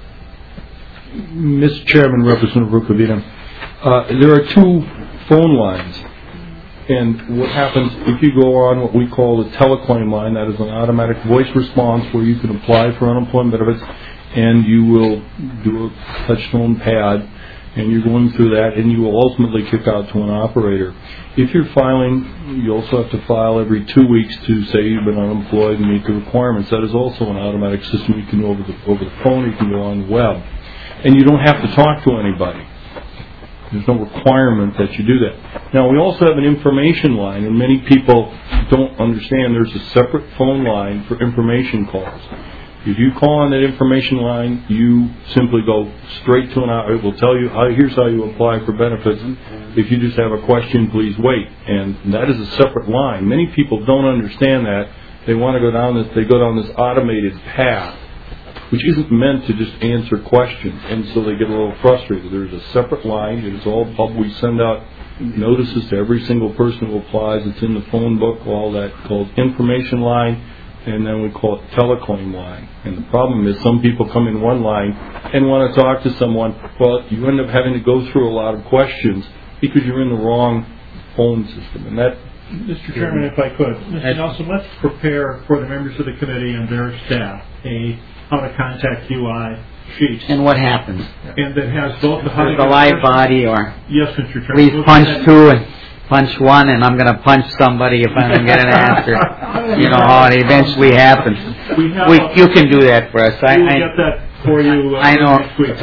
Mr. Chairman, Representative Rukavina, there are 2 phone lines. And what happens if you go on what we call the teleclaim line, that is an automatic voice response where you can apply for unemployment benefits and you will do a touch-tone pad and you're going through that and you will ultimately kick out to an operator. If you're filing, you also have to file every 2 weeks to say you've been unemployed and meet the requirements. That is also an automatic system. You can go over the phone, you can go on the web. And you don't have to talk to anybody. There's no requirement that you do that. Now, we also have an information line, and many people don't understand there's a separate phone line for information calls. If you call on that information line, you simply go straight to an operator. It will tell you, here's how you apply for benefits. If you just have a question, please wait. And that is a separate line. Many people don't understand that. They want to go down this automated path, which isn't meant to just answer questions, and so they get a little frustrated. There's a separate line. It is all public. We send out notices to every single person who applies. It's in the phone book, all that, called information line, and then we call it teleclaim line. And the problem is some people come in one line and want to talk to someone. Well, you end up having to go through a lot of questions because you're in the wrong phone system. And that, Mr. Chairman, if I could. Mr. Nelson, let's prepare for the members of the committee and their staff how to contact UI sheet. And what happens? And that has both the live body or? Yes, Mr. Chairman. Please punch 2 and punch 1, and I'm going to punch somebody if I don't get an answer. You know how it eventually happens. You can do that for us. We'll get that for you I know. next week.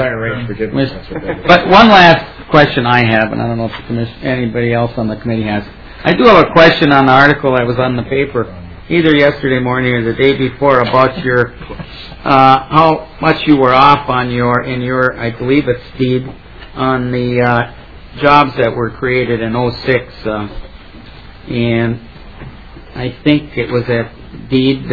But one last question I have, and I don't know if anybody else on the committee has. I do have a question on the article that was on the paper either yesterday morning or the day before about your how much you were off on in your I believe it's deed on the jobs that were created in 06 and I think it was a deed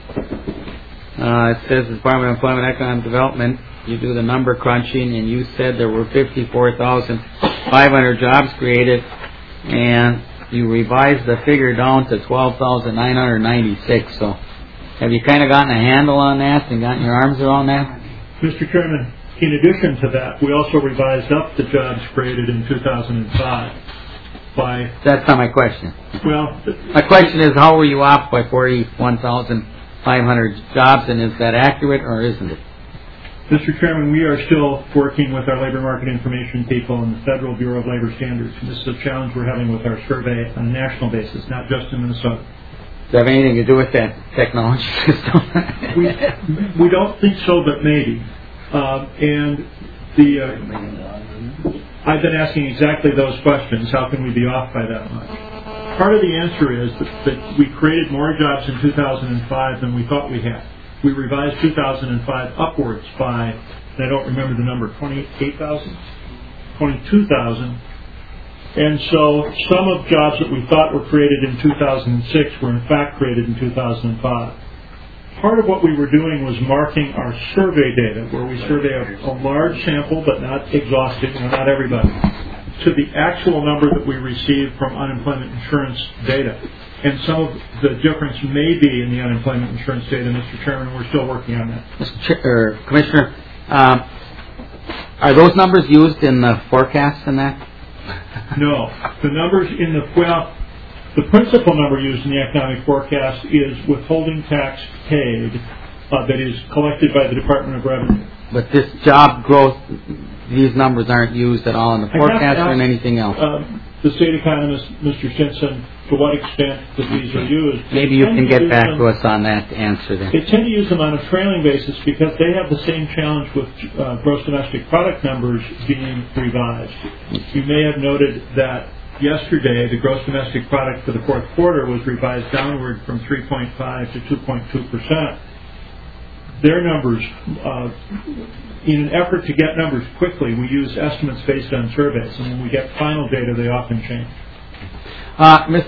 it says the Department of Employment and Economic Development. You do the number crunching and you said there were 54,500 jobs created and you revised the figure down to 12,996. So Have you kind of gotten a handle on that and gotten your arms around that? Mr. Chairman, in addition to that, we also revised up the jobs created in 2005 by... That's not my question. Well... My question is, how were you off by 41,500 jobs, and is that accurate or isn't it? Mr. Chairman, we are still working with our labor market information people and the Federal Bureau of Labor Standards. And this is a challenge we're having with our survey on a national basis, not just in Minnesota. Does that have anything to do with that technology system? We don't think so, but maybe. I've been asking exactly those questions. How can we be off by that much? Part of the answer is that we created more jobs in 2005 than we thought we had. We revised 2005 upwards by, and I don't remember the number, 22,000. And so some of jobs that we thought were created in 2006 were in fact created in 2005. Part of what we were doing was marking our survey data, where we survey a large sample, but not exhaustive, not everybody, to the actual number that we receive from unemployment insurance data. And some of the difference may be in the unemployment insurance data, Mr. Chairman, and we're still working on that. Commissioner, are those numbers used in the forecasts and that? No. The numbers in the principal number used in the economic forecast is withholding tax paid that is collected by the Department of Revenue. But this job growth, these numbers aren't used at all in the forecast or in anything else? The state economist, Mr. Stinson, to what extent that these are used. Maybe you can get back to us on that answer then. They tend to use them on a trailing basis because they have the same challenge with gross domestic product numbers being revised. You may have noted that yesterday the gross domestic product for the fourth quarter was revised downward from 3.5 to 2.2%. Their numbers, in an effort to get numbers quickly, we use estimates based on surveys, and when we get final data, they often change. Ms.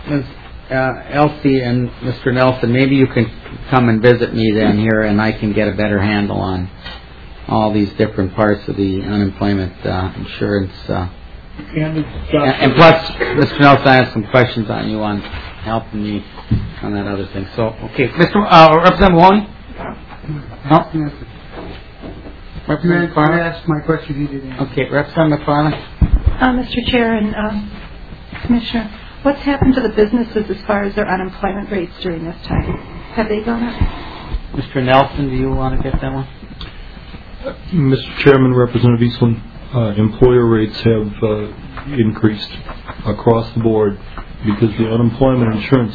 Elsie and Mr. Nelson, maybe you can come and visit me then here, and I can get a better handle on all these different parts of the unemployment insurance. And plus, Mr. Nelson, I have some questions on you on helping me on that other thing. So, okay, Representative Mahoney? No? Representative McFarland? I asked my question, he didn't answer. Okay, Representative McFarland? Mr. Chair and Commissioner, what's happened to the businesses as far as their unemployment rates during this time? Have they gone up? Mr. Nelson, do you want to get that one? Mr. Chairman, Representative Eastland, employer rates have increased across the board because the unemployment insurance,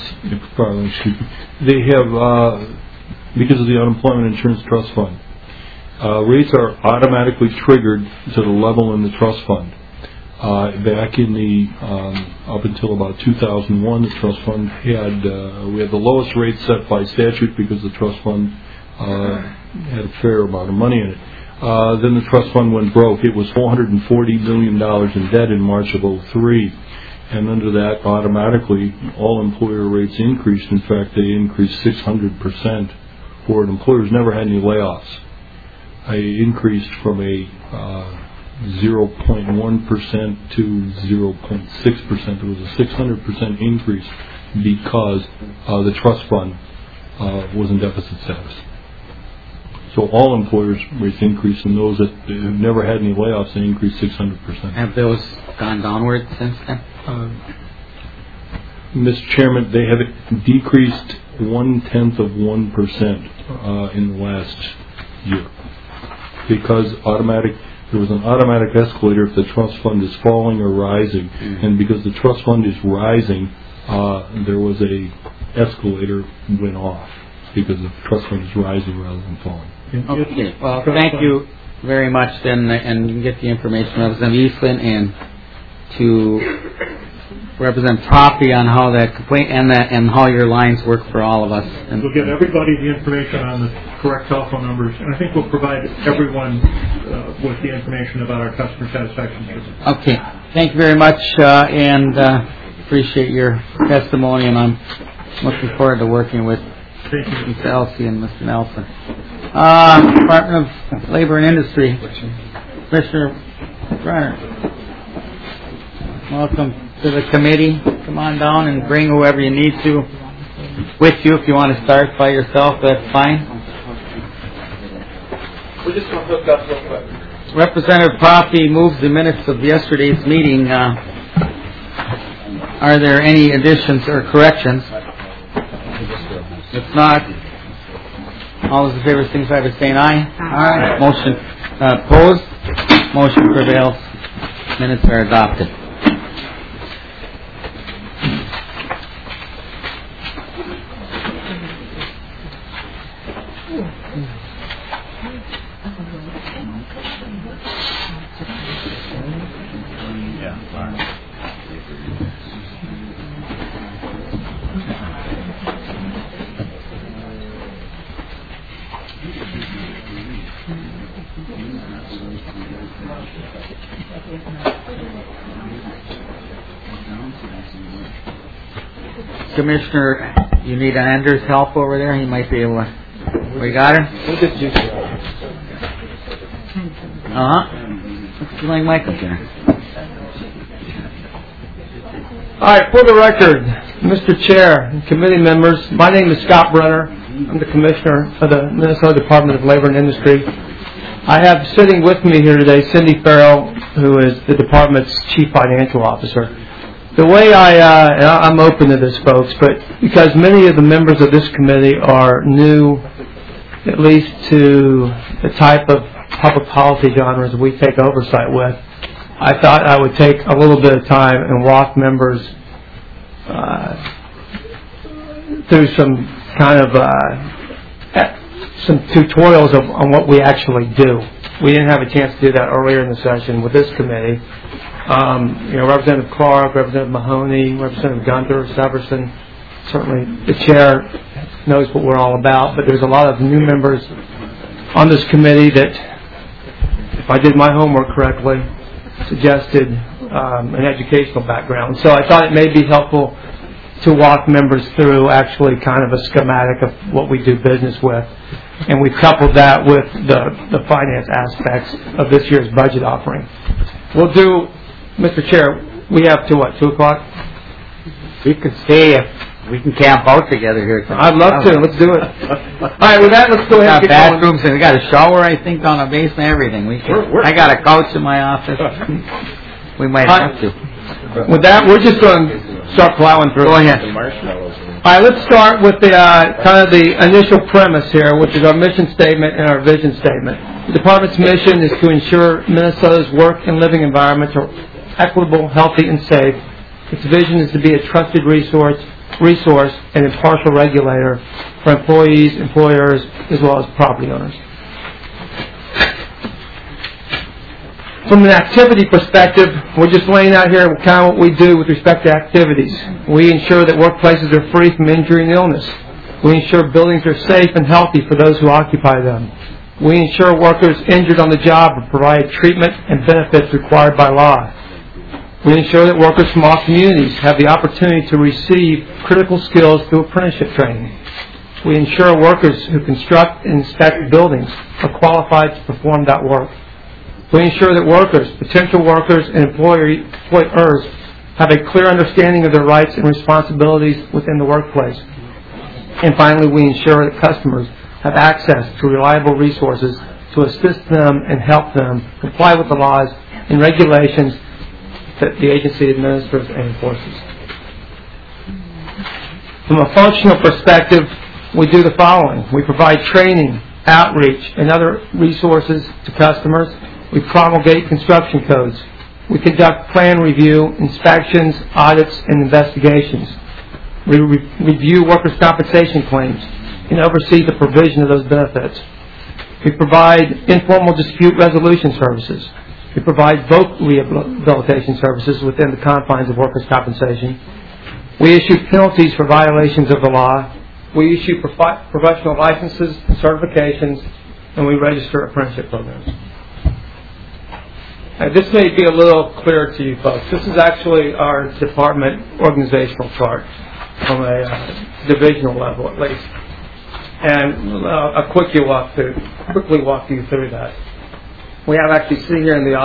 because of the unemployment insurance trust fund. Rates are automatically triggered to the level in the trust fund. Back in up until about 2001, the trust fund had we had the lowest rate set by statute because the trust fund had a fair amount of money in it. Then the trust fund went broke. It was $440 million in debt in March of 2003. And under that, automatically, all employer rates increased. In fact, they increased 600% for it. Employers never had any layoffs. I increased from a 0.1% to 0.6%. It was a 600% increase because the trust fund was in deficit status. So all employers' rates increased, and those that have never had any layoffs, they increased 600%. Have those gone downward since then? Mr. Chairman, they have decreased 0.1% in the last year because there was an automatic escalator if the trust fund is falling or rising, and because the trust fund is rising, there was a escalator went off because the trust fund is rising rather than falling. Okay. Well, thank you very much then, and you can get the information from Representative Eastland and to Representative Toffee on how that complaint and how your lines work for all of us. And we'll get everybody the information on the correct telephone numbers, and I think we'll provide everyone with the information about our customer satisfaction system. Okay. Thank you very much, and appreciate your testimony, and I'm looking forward to working with Ms. Elsie and Mr. Nelson. Department of Labor and Industry, Commissioner Brenner. Welcome to the committee. Come on down and bring whoever you need to. with you. If you want to start by yourself, that's fine. We're just going to hook up real quick. Representative Poppy moves the minutes of yesterday's meeting. Are there any additions or corrections? If not, all those in favor signify by saying aye. Aye. Motion opposed. Motion prevails. Minutes are adopted. Commissioner, you need Anders' help over there? He might be able to... We got him? Looks like Michael's there. All right, for the record, Mr. Chair and committee members, my name is Scott Brenner. I'm the Commissioner of the Minnesota Department of Labor and Industry. I have sitting with me here today Cindy Farrell, who is the department's Chief Financial Officer. The way I'm open to this, folks, but because many of the members of this committee are new, at least to the type of public policy genres we take oversight with, I thought I would take a little bit of time and walk members through some kind of some tutorials on what we actually do. We didn't have a chance to do that earlier in the session with this committee. Representative Clark, Representative Mahoney, Representative Gunther, Severson, certainly the chair knows what we're all about, but there's a lot of new members on this committee that, if I did my homework correctly, suggested an educational background. So I thought it may be helpful to walk members through actually kind of a schematic of what we do business with. And we coupled that with the finance aspects of this year's budget offering. We'll do, Mr. Chair, we have to what, 2 o'clock? We could stay if we can camp out together here. I'd love to. Let's do it. All right, with that, let's go ahead and get bathrooms going. And we got a shower, I think, down the basement, everything. I got a couch in my office. We might have to. With that, we're just going to start plowing through. Go ahead. All right, let's start with the kind of the initial premise here, which is our mission statement and our vision statement. The department's mission is to ensure Minnesota's work and living environments are equitable, healthy, and safe. Its vision is to be a trusted resource and impartial regulator for employees, employers, as well as property owners. From an activity perspective, we're just laying out here kind of what we do with respect to activities. We ensure that workplaces are free from injury and illness. We ensure buildings are safe and healthy for those who occupy them. We ensure workers injured on the job are provided treatment and benefits required by law. We ensure that workers from all communities have the opportunity to receive critical skills through apprenticeship training. We ensure workers who construct and inspect buildings are qualified to perform that work. We ensure that workers, potential workers, and employers have a clear understanding of their rights and responsibilities within the workplace. And finally, we ensure that customers have access to reliable resources to assist them and help them comply with the laws and regulations that the agency administers and enforces. From a functional perspective, we do the following. We provide training, outreach, and other resources to customers. We promulgate construction codes. We conduct plan review, inspections, audits, and investigations. We review workers' compensation claims and oversee the provision of those benefits. We provide informal dispute resolution services. We provide voc rehabilitation services within the confines of workers' compensation. We issue penalties for violations of the law. We issue professional licenses and certifications, and we register apprenticeship programs. This may be a little clearer to you folks. This is actually our department organizational chart from a divisional level at least. And I'll quickly walk you through that. We have actually sitting here in the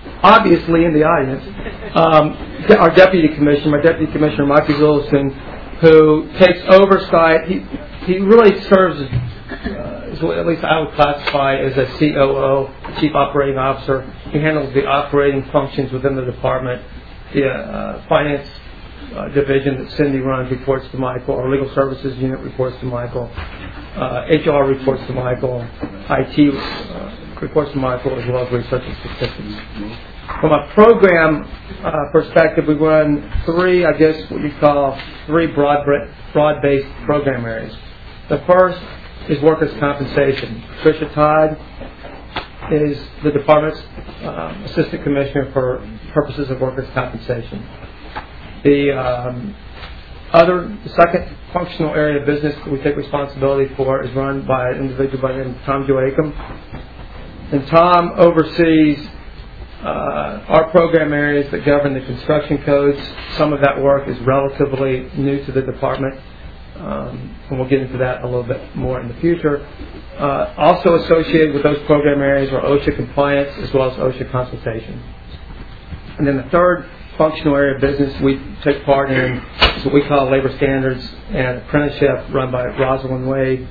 obviously in the audience, our deputy commissioner, my deputy commissioner, Mikey Wilson, who takes oversight. He really serves as at least I would classify as a COO, Chief Operating Officer. He handles the operating functions within the department. The finance division that Cindy runs reports to Michael. Our legal services unit reports to Michael. HR reports to Michael. IT reports to Michael, as well as research and statistics. From a program perspective, we run three, I guess what you call three broad-based program areas. The first is workers' compensation. Tricia Todd is the department's assistant commissioner for purposes of workers' compensation. The second functional area of business that we take responsibility for is run by an individual by the name of Tom Joachim. And Tom oversees our program areas that govern the construction codes. Some of that work is relatively new to the department, and we'll get into that a little bit more in the future. Also associated with those program areas are OSHA compliance as well as OSHA consultation. And then the third functional area of business we take part in is what we call labor standards and apprenticeship, run by Rosalind Wade.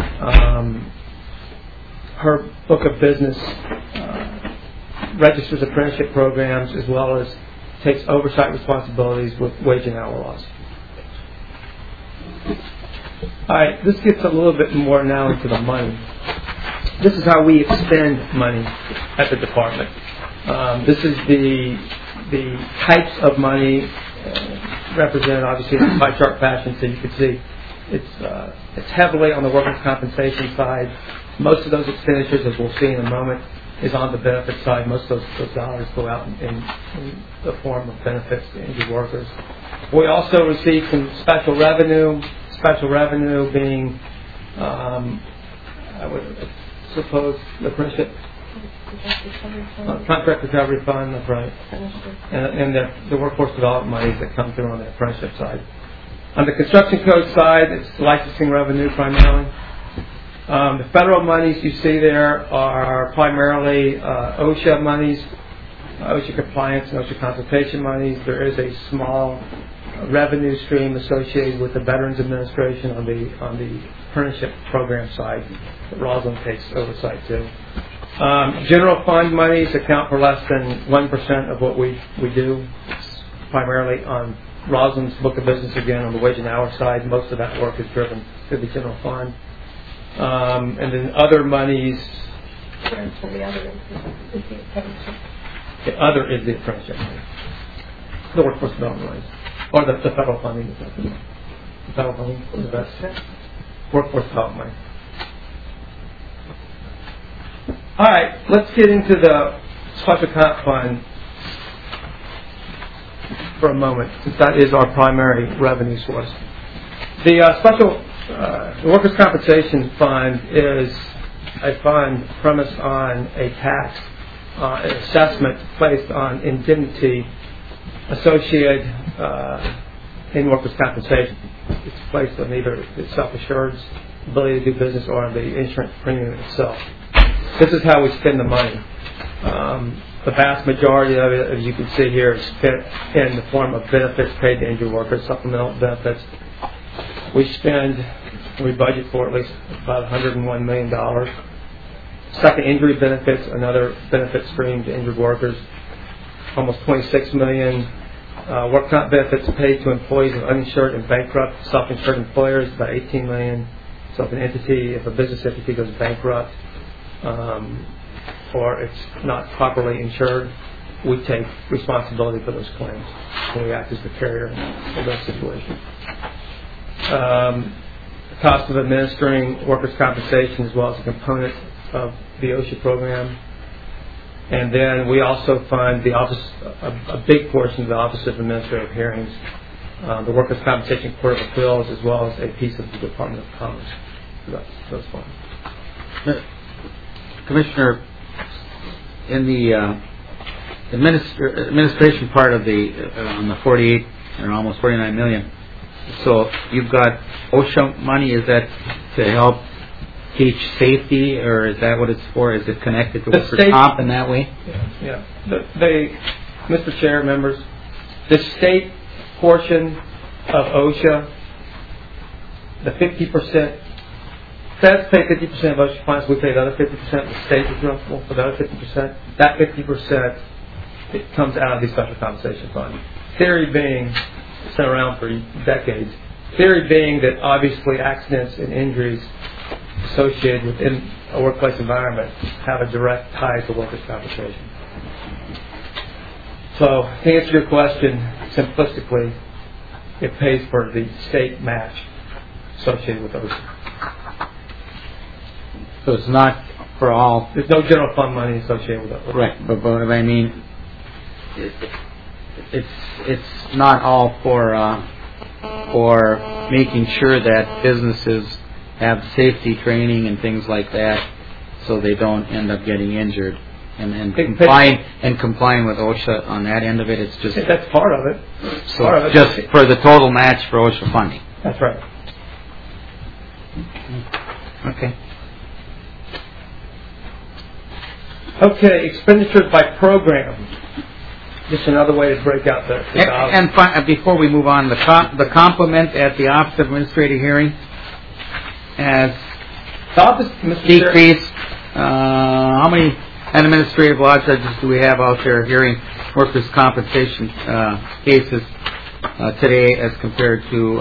Her book of business registers apprenticeship programs as well as takes oversight responsibilities with wage and hour laws. All right, this gets a little bit more now into the money. This is how we expend money at the department. This is the types of money represented obviously in pie chart fashion, so you can see it's heavily on the workers' compensation side. Most of those expenditures, as we'll see in a moment, is on the benefit side. Most of those dollars go out in the form of benefits to injured workers. We also receive some special revenue. Special revenue being, I would suppose, the apprenticeship contract recovery fund. That's right, and the workforce development monies that come through on the apprenticeship side. On the construction code side, it's licensing revenue primarily. The federal monies you see there are primarily OSHA monies, OSHA compliance and OSHA consultation monies. There is a small revenue stream associated with the Veterans Administration on the apprenticeship program side that Rosalind takes oversight to. General fund monies account for less than 1% of what we do. It's primarily on Rosalind's book of business, again, on the wage and hour side. Most of that work is driven through the general fund. And then other monies. The other is the apprenticeship money. The workforce development monies. Or the federal funding. The federal funding is the best. Workforce development money. All right, let's get into the special comp fund for a moment, since that is our primary revenue source. The workers' compensation fund is a fund premised on a tax, an assessment placed on indemnity associated in workers' compensation. It's placed on either the self-assured's ability to do business or on the insurance premium itself. This is how we spend the money. The vast majority of it, as you can see here, is spent in the form of benefits paid to injured workers, supplemental benefits. We budget for at least about $101 million. Second injury benefits, another benefit stream to injured workers, almost $26 million. Work comp benefits paid to employees of uninsured and bankrupt self-insured employers, about $18 million. So if a business entity goes bankrupt or it's not properly insured, we take responsibility for those claims. And we act as the carrier in those situations. The cost of administering workers' compensation as well as a component of the OSHA program. And then we also fund the office, a big portion of the Office of Administrative Hearings, the Workers' Compensation Court of Appeals, as well as a piece of the Department of Commerce. Those funds. Commissioner, in the administration part of on the 48 or almost 49 million, so you've got OSHA money. Is that to help teach safety, or is that what it's for? Is it connected to workers' comp in that way? Yeah. Mr. Chair, members, the state portion of OSHA the 50%, feds pay 50% of OSHA funds, we pay the other 50%, the state is responsible for the other 50%. That 50%, it comes out of the special compensation fund. Theory being, it's been around for decades, theory being that obviously accidents and injuries associated within a workplace environment have a direct tie to workers' compensation. So to answer your question simplistically, it pays for the state match associated with OSHA. So it's not for all. There's no general fund money associated with it. Right, but I mean, it's not all for making sure that businesses have safety training and things like that, so they don't end up getting injured. And complying with OSHA on that end of it. It's just that's part of it. So part of it. Just for the total match for OSHA funding. That's right. Okay. Okay, expenditures by program. Just another way to break out the dollars. And before we move on, the complement at the Office of Administrative Hearing has decreased. How many administrative law judges do we have out there hearing workers' compensation cases today as compared to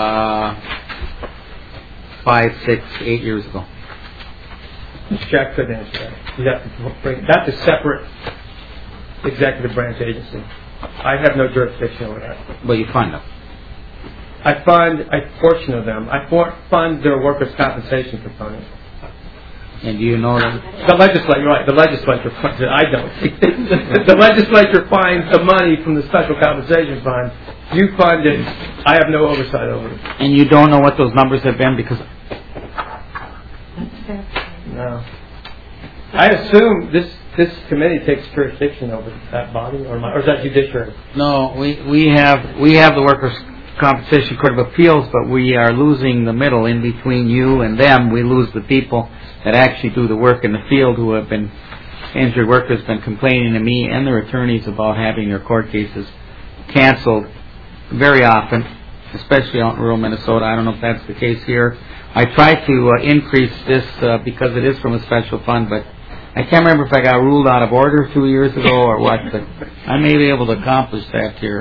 5, 6, 8 years ago? Jack could answer that. That's a separate executive branch agency. I have no jurisdiction over that. But you fund them. I fund a portion of them. I fund their workers' compensation component. And do you know that? The legislature, right? The legislature funds it. I don't. The legislature finds the money from the special compensation fund. You fund it. I have no oversight over it. And you don't know what those numbers have been because. No. I assume this committee takes jurisdiction over that body, or is that judiciary? No, we have the Workers' Compensation Court of Appeals, but we are losing the middle in between you and them. We lose the people that actually do the work in the field who have been injured workers, been complaining to me and their attorneys about having their court cases canceled very often, especially out in rural Minnesota. I don't know if that's the case here. I tried to increase this because it is from a special fund, but I can't remember if I got ruled out of order 2 years ago or what, but I may be able to accomplish that here.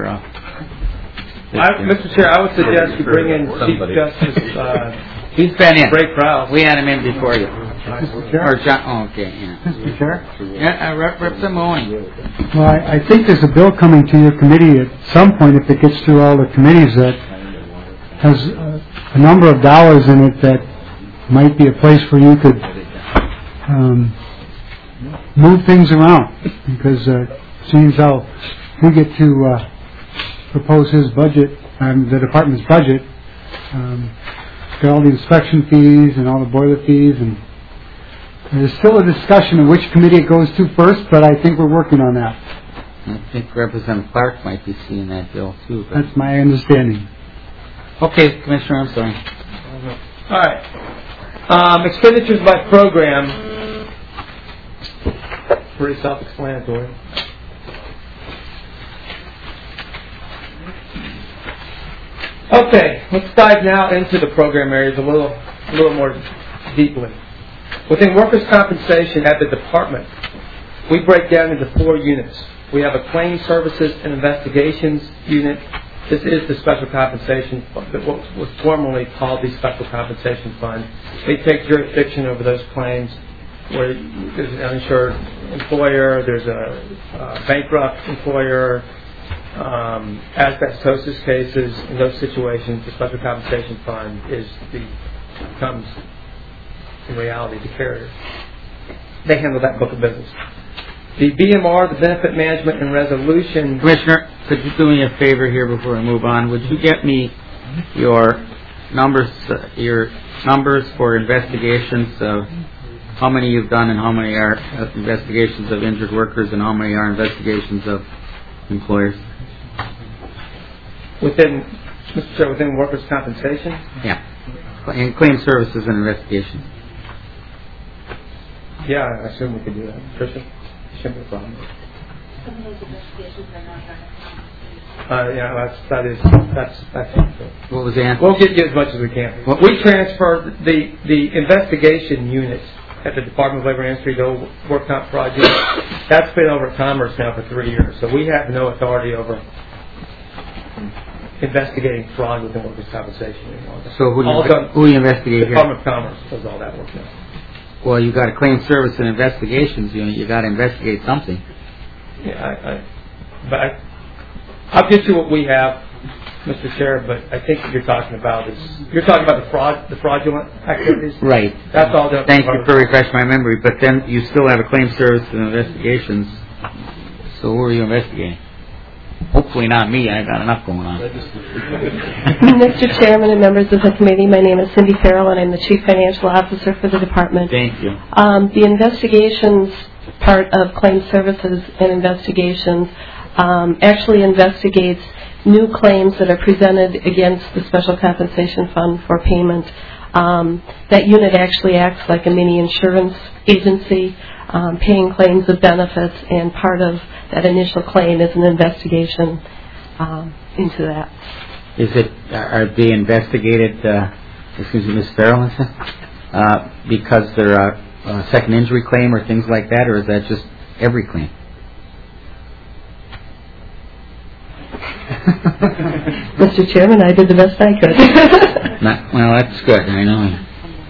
Mr. Chair, I would suggest you bring in Chief Justice He's been in. Ray Krause. We had him in before you. Mr. Chair? Or John, okay, yeah. Mr. Chair? Yeah, Rep. Samoan. Well, I think there's a bill coming to your committee at some point, if it gets through all the committees, that has a number of dollars in it that might be a place where you could move things around, because seeing as how we get to propose his budget, the department's budget, got all the inspection fees and all the boiler fees, and there's still a discussion of which committee it goes to first, but I think we're working on that. I think Representative Clark might be seeing that bill too. That's my understanding. Okay, Commissioner, I'm sorry. All right. Expenditures by program. Pretty self-explanatory. Okay, let's dive now into the program areas a little more deeply. Within workers' compensation at the department, we break down into 4 units. We have a claim services and investigations unit. This is the special compensation fund, what was formerly called the special compensation fund. They take jurisdiction over those claims where there's an uninsured employer, there's a bankrupt employer, asbestosis cases. In those situations, the special compensation fund becomes in reality the carrier. They handle that book of business. The BMR, the Benefit Management and Resolution. Commissioner, could you do me a favor here before we move on? Would you get me your numbers for investigations of how many you've done and how many are investigations of injured workers and how many are investigations of employers? Within workers' compensation? Yeah. And claim services and investigations. Yeah, I assume we could do that. Tricia? Shouldn't be a problem. Some of those investigations are not done. That's What was the answer? We'll give you as much as we can. We transferred the investigation units at the Department of Labor and Industry, the work comp project. That's been over at Commerce now for 3 years, so we have no authority over investigating fraud within workers' compensation anymore. So who do you investigate here? Department of Commerce does all that work now. Well, you got a claim service and investigations unit. You got to investigate something. Yeah, I'll get you what we have, Mr. Chair. But I think what you're talking about the fraudulent activities. Right. That's all. Thank you for refreshing my memory. But then you still have a claim service and investigations. So who are you investigating? Hopefully not me. I got enough going on. Mr. Chairman and members of the committee, my name is Cindy Farrell, and I'm the Chief Financial Officer for the department. Thank you. The investigations part of claim services and investigations actually investigates new claims that are presented against the Special Compensation Fund for payment. That unit actually acts like a mini insurance agency, paying claims of benefits, and part of that initial claim is an investigation into that. Are they investigated, excuse me, Ms. Farrell, because they're a second injury claim or things like that, or is that just every claim? Mr. Chairman, I did the best I could. Well, that's good. I know.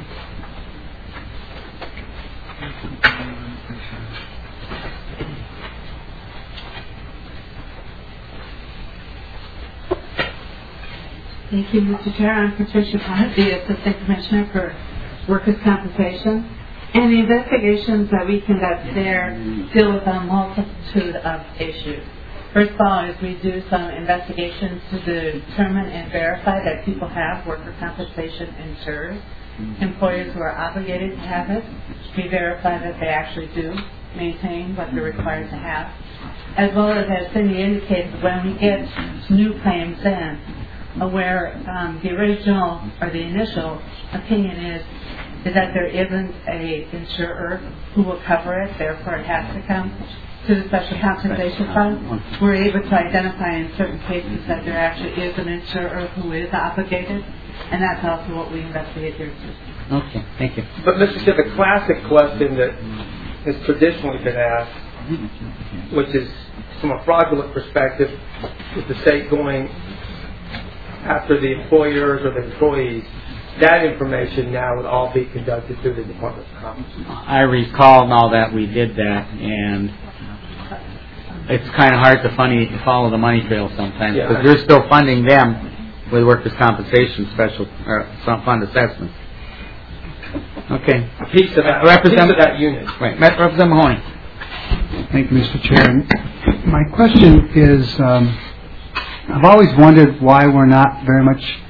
Thank you, Mr. Chair. I'm Patricia Pott, the Assistant Commissioner for Workers' Compensation. And the investigations that we conduct there deal with a multitude of issues. First of all, is we do some investigations to determine and verify that people have workers' compensation insurance. Employers who are obligated to have it, we verify that they actually do maintain what they're required to have. As well as Cindy indicated, when we get new claims in, where the original or the initial opinion is that there isn't a insurer who will cover it, therefore it has to come to the Special Compensation Fund. We're able to identify in certain cases that there actually is an insurer who is obligated, and that's also what we investigate here too. Okay, thank you. But Mr. Chair, the classic question that has traditionally been asked, which is from a fraudulent perspective, is the state going after the employers or the employees? That information now would all be conducted through the Department of Commerce. I recall now that we did that, and it's kind of hard to follow the money trail sometimes, because we're still funding them with workers' compensation special some fund assessments. Okay. A piece of that unit. Right. Representative Mahoney. Thank you, Mr. Chair. My question is, I've always wondered why we're not very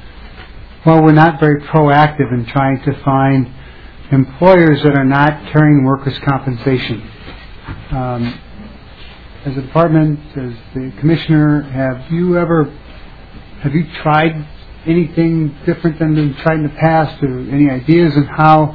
proactive in trying to find employers that are not carrying workers' compensation. As a department, as the commissioner, have you tried anything different than been tried in the past, or any ideas on how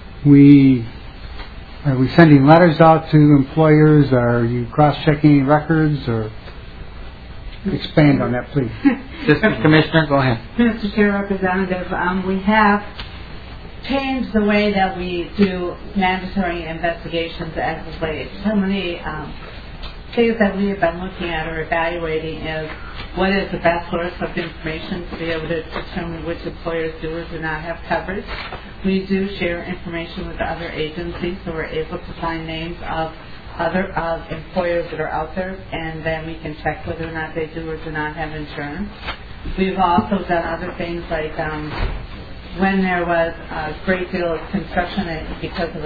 are we sending letters out to employers? Are you cross-checking records? Or expand on that, please. Assistant Commissioner, go ahead. Mr. Chair, Representative, we have changed the way that we do mandatory investigations as of late. Some of the things that we have been looking at or evaluating is what is the best source of information to be able to determine which employers do or do not have coverage. We do share information with other agencies, so we're able to find names of other employers that are out there, and then we can check whether or not they do or do not have insurance. We've also done other things like when there was a great deal of construction because of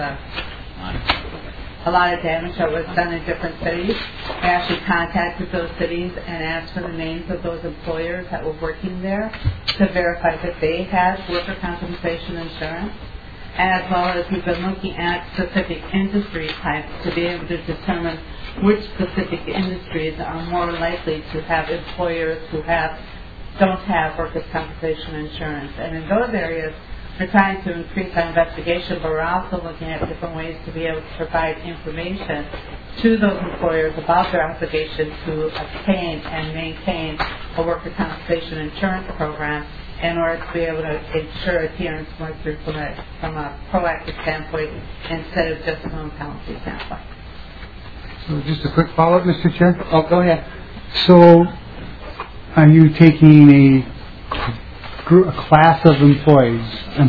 a lot of damage that was done in different cities. We actually contacted those cities and asked for the names of those employers that were working there to verify that they had worker compensation insurance, as well as we've been looking at specific industry types to be able to determine which specific industries are more likely to have employers who don't have workers' compensation insurance. And in those areas, we're trying to increase our investigation, but we're also looking at different ways to be able to provide information to those employers about their obligation to obtain and maintain a workers' compensation insurance program in order to be able to ensure adherence more through from a proactive standpoint instead of just from a penalty standpoint. So just a quick follow-up, Mr. Chair. Oh, go ahead. So are you taking a class of employers,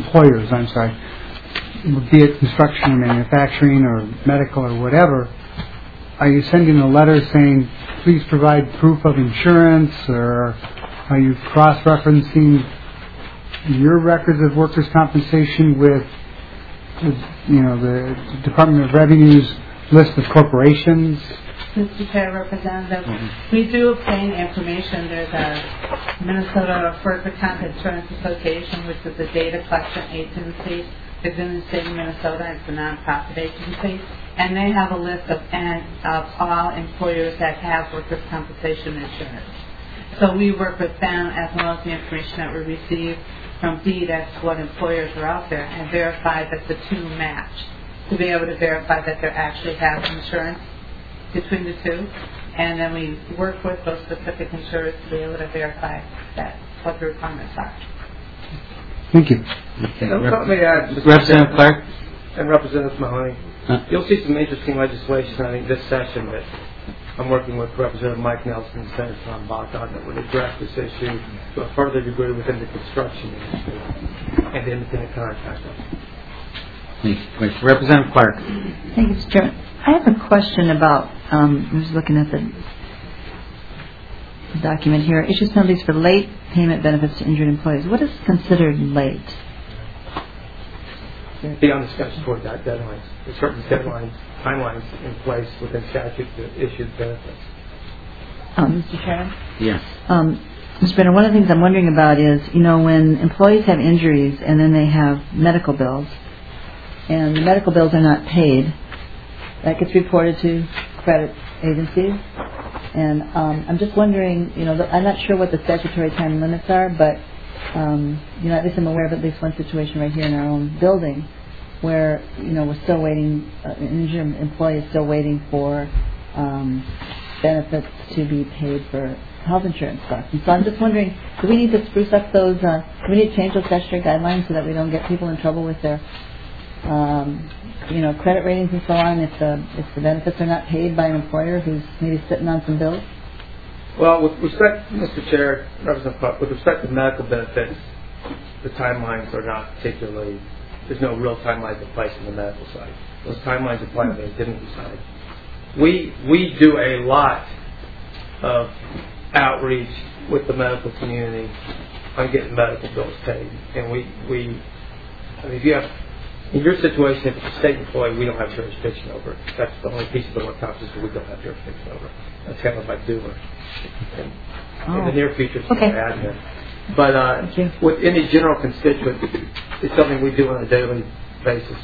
be it construction or manufacturing or medical or whatever, are you sending a letter saying, please provide proof of insurance, or are you cross-referencing your records of workers' compensation with the Department of Revenue's list of corporations? Mr. Chair, Representative, we do obtain information. There's a Minnesota Workers' Comp Insurance Association, which is a data collection agency. It's in the state of Minnesota. It's a nonprofit agency. And they have a list of all employers that have workers' compensation insurance. So we work with them as well as the information that we receive from DEED as to what employers are out there and verify that the two match, to be able to verify that they actually have insurance between the two, and then we work with those specific insurers to be able to verify that what the requirements are. Thank you. Okay. Let me add, Representative Clark and Representative Mahoney. You'll see some interesting legislation, I think, this session that I'm working with Representative Mike Nelson and Senator Tom Bach on that would address this issue to a further degree within the construction industry and the independent contractors. Representative Clark. Thank you, Mr. Chairman. I have a question about, I was looking at the document here, issues penalties for late payment benefits to injured employees. What is considered late? Beyond the statutory deadlines. There's certain timelines in place within statute to issue benefits. Mr. Chairman? Yes. Mr. Brenner, one of the things I'm wondering about is, when employees have injuries and then they have medical bills, and the medical bills are not paid, that gets reported to credit agencies. And I'm just wondering, I'm not sure what the statutory time limits are, but, at least I'm aware of at least one situation right here in our own building where, we're still waiting, an injured employee is still waiting for benefits to be paid for health insurance costs. And so I'm just wondering, do we need to spruce up those, do we need to change those statutory guidelines so that we don't get people in trouble with their credit ratings and so on if the benefits are not paid by an employer who's maybe sitting on some bills? Well, with respect, Mr. Chair, Representative Clark, with respect to medical benefits, the timelines are not particularly, there's no real timelines in place on the medical side. Those timelines apply on the indemnity side. We do a lot of outreach with the medical community on getting medical bills paid. And if you have, in your situation, if it's a state employee, we don't have jurisdiction over it. That's the only piece of the work compensation that we don't have jurisdiction over. That's handled by DUMA. In the near future, it's going to add that. But with any general constituent, it's something we do on a daily basis.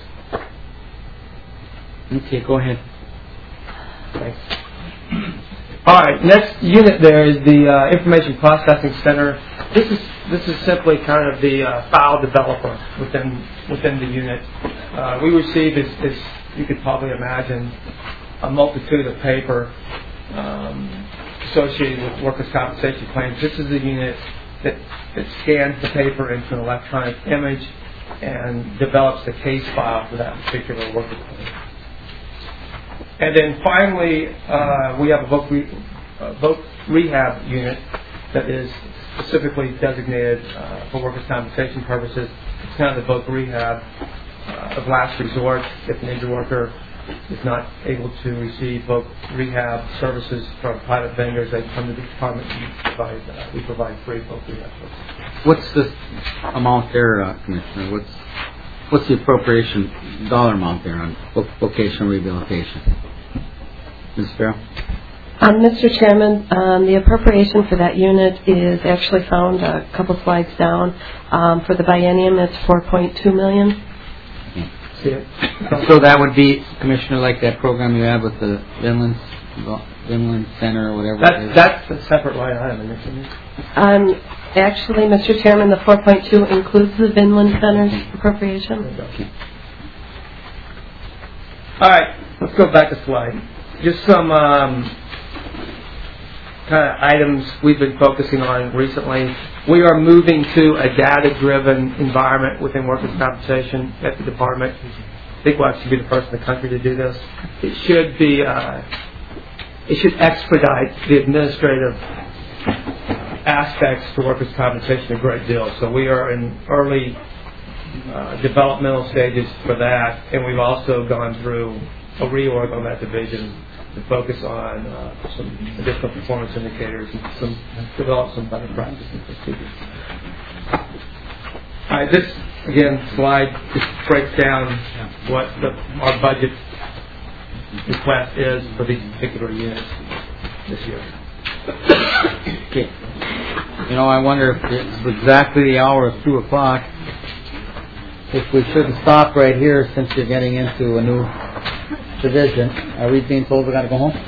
Okay, go ahead. Thanks. All right, next unit there is the Information Processing Center. This is simply kind of the file developer within the unit. We receive, as you could probably imagine, a multitude of paper associated with workers' compensation claims. This is the unit that scans the paper into an electronic image and develops the case file for that particular worker claim. And then finally, we have a voc rehab unit that is specifically designated for workers' compensation purposes. It's kind of the voc rehab of last resort if an injured worker is not able to receive voc rehab services from private vendors. They come to the department and we provide free voc rehab services. What's the amount there, Commissioner? What's the appropriation dollar amount there on vocational rehabilitation? Ms. Farrell? Mr. Chairman, the appropriation for that unit is actually found a couple slides down. For the biennium, it's $4.2 million. So that would be, Commissioner, like that program you have with the Vinland Center or whatever. That's a separate line item, isn't it? Actually, Mr. Chairman, the 4.2 includes the Vinland Center's appropriation. All right, let's go back a slide. Just some kind of items we've been focusing on recently. We are moving to a data-driven environment within workers' compensation at the department. I think we'll actually be the first in the country to do this. It should be, it should expedite the administrative aspects to workers' compensation a great deal. So we are in early developmental stages for that, and we've also gone through a reorg on that division to focus on some additional performance indicators and develop some better practices and procedures. All right, this again slide just breaks down what our budget request is for these particular units this year. Okay. You know, I wonder if it's exactly the hour of 2 o'clock. If we shouldn't stop right here since you're getting into a new division. Are we being told we got to go home?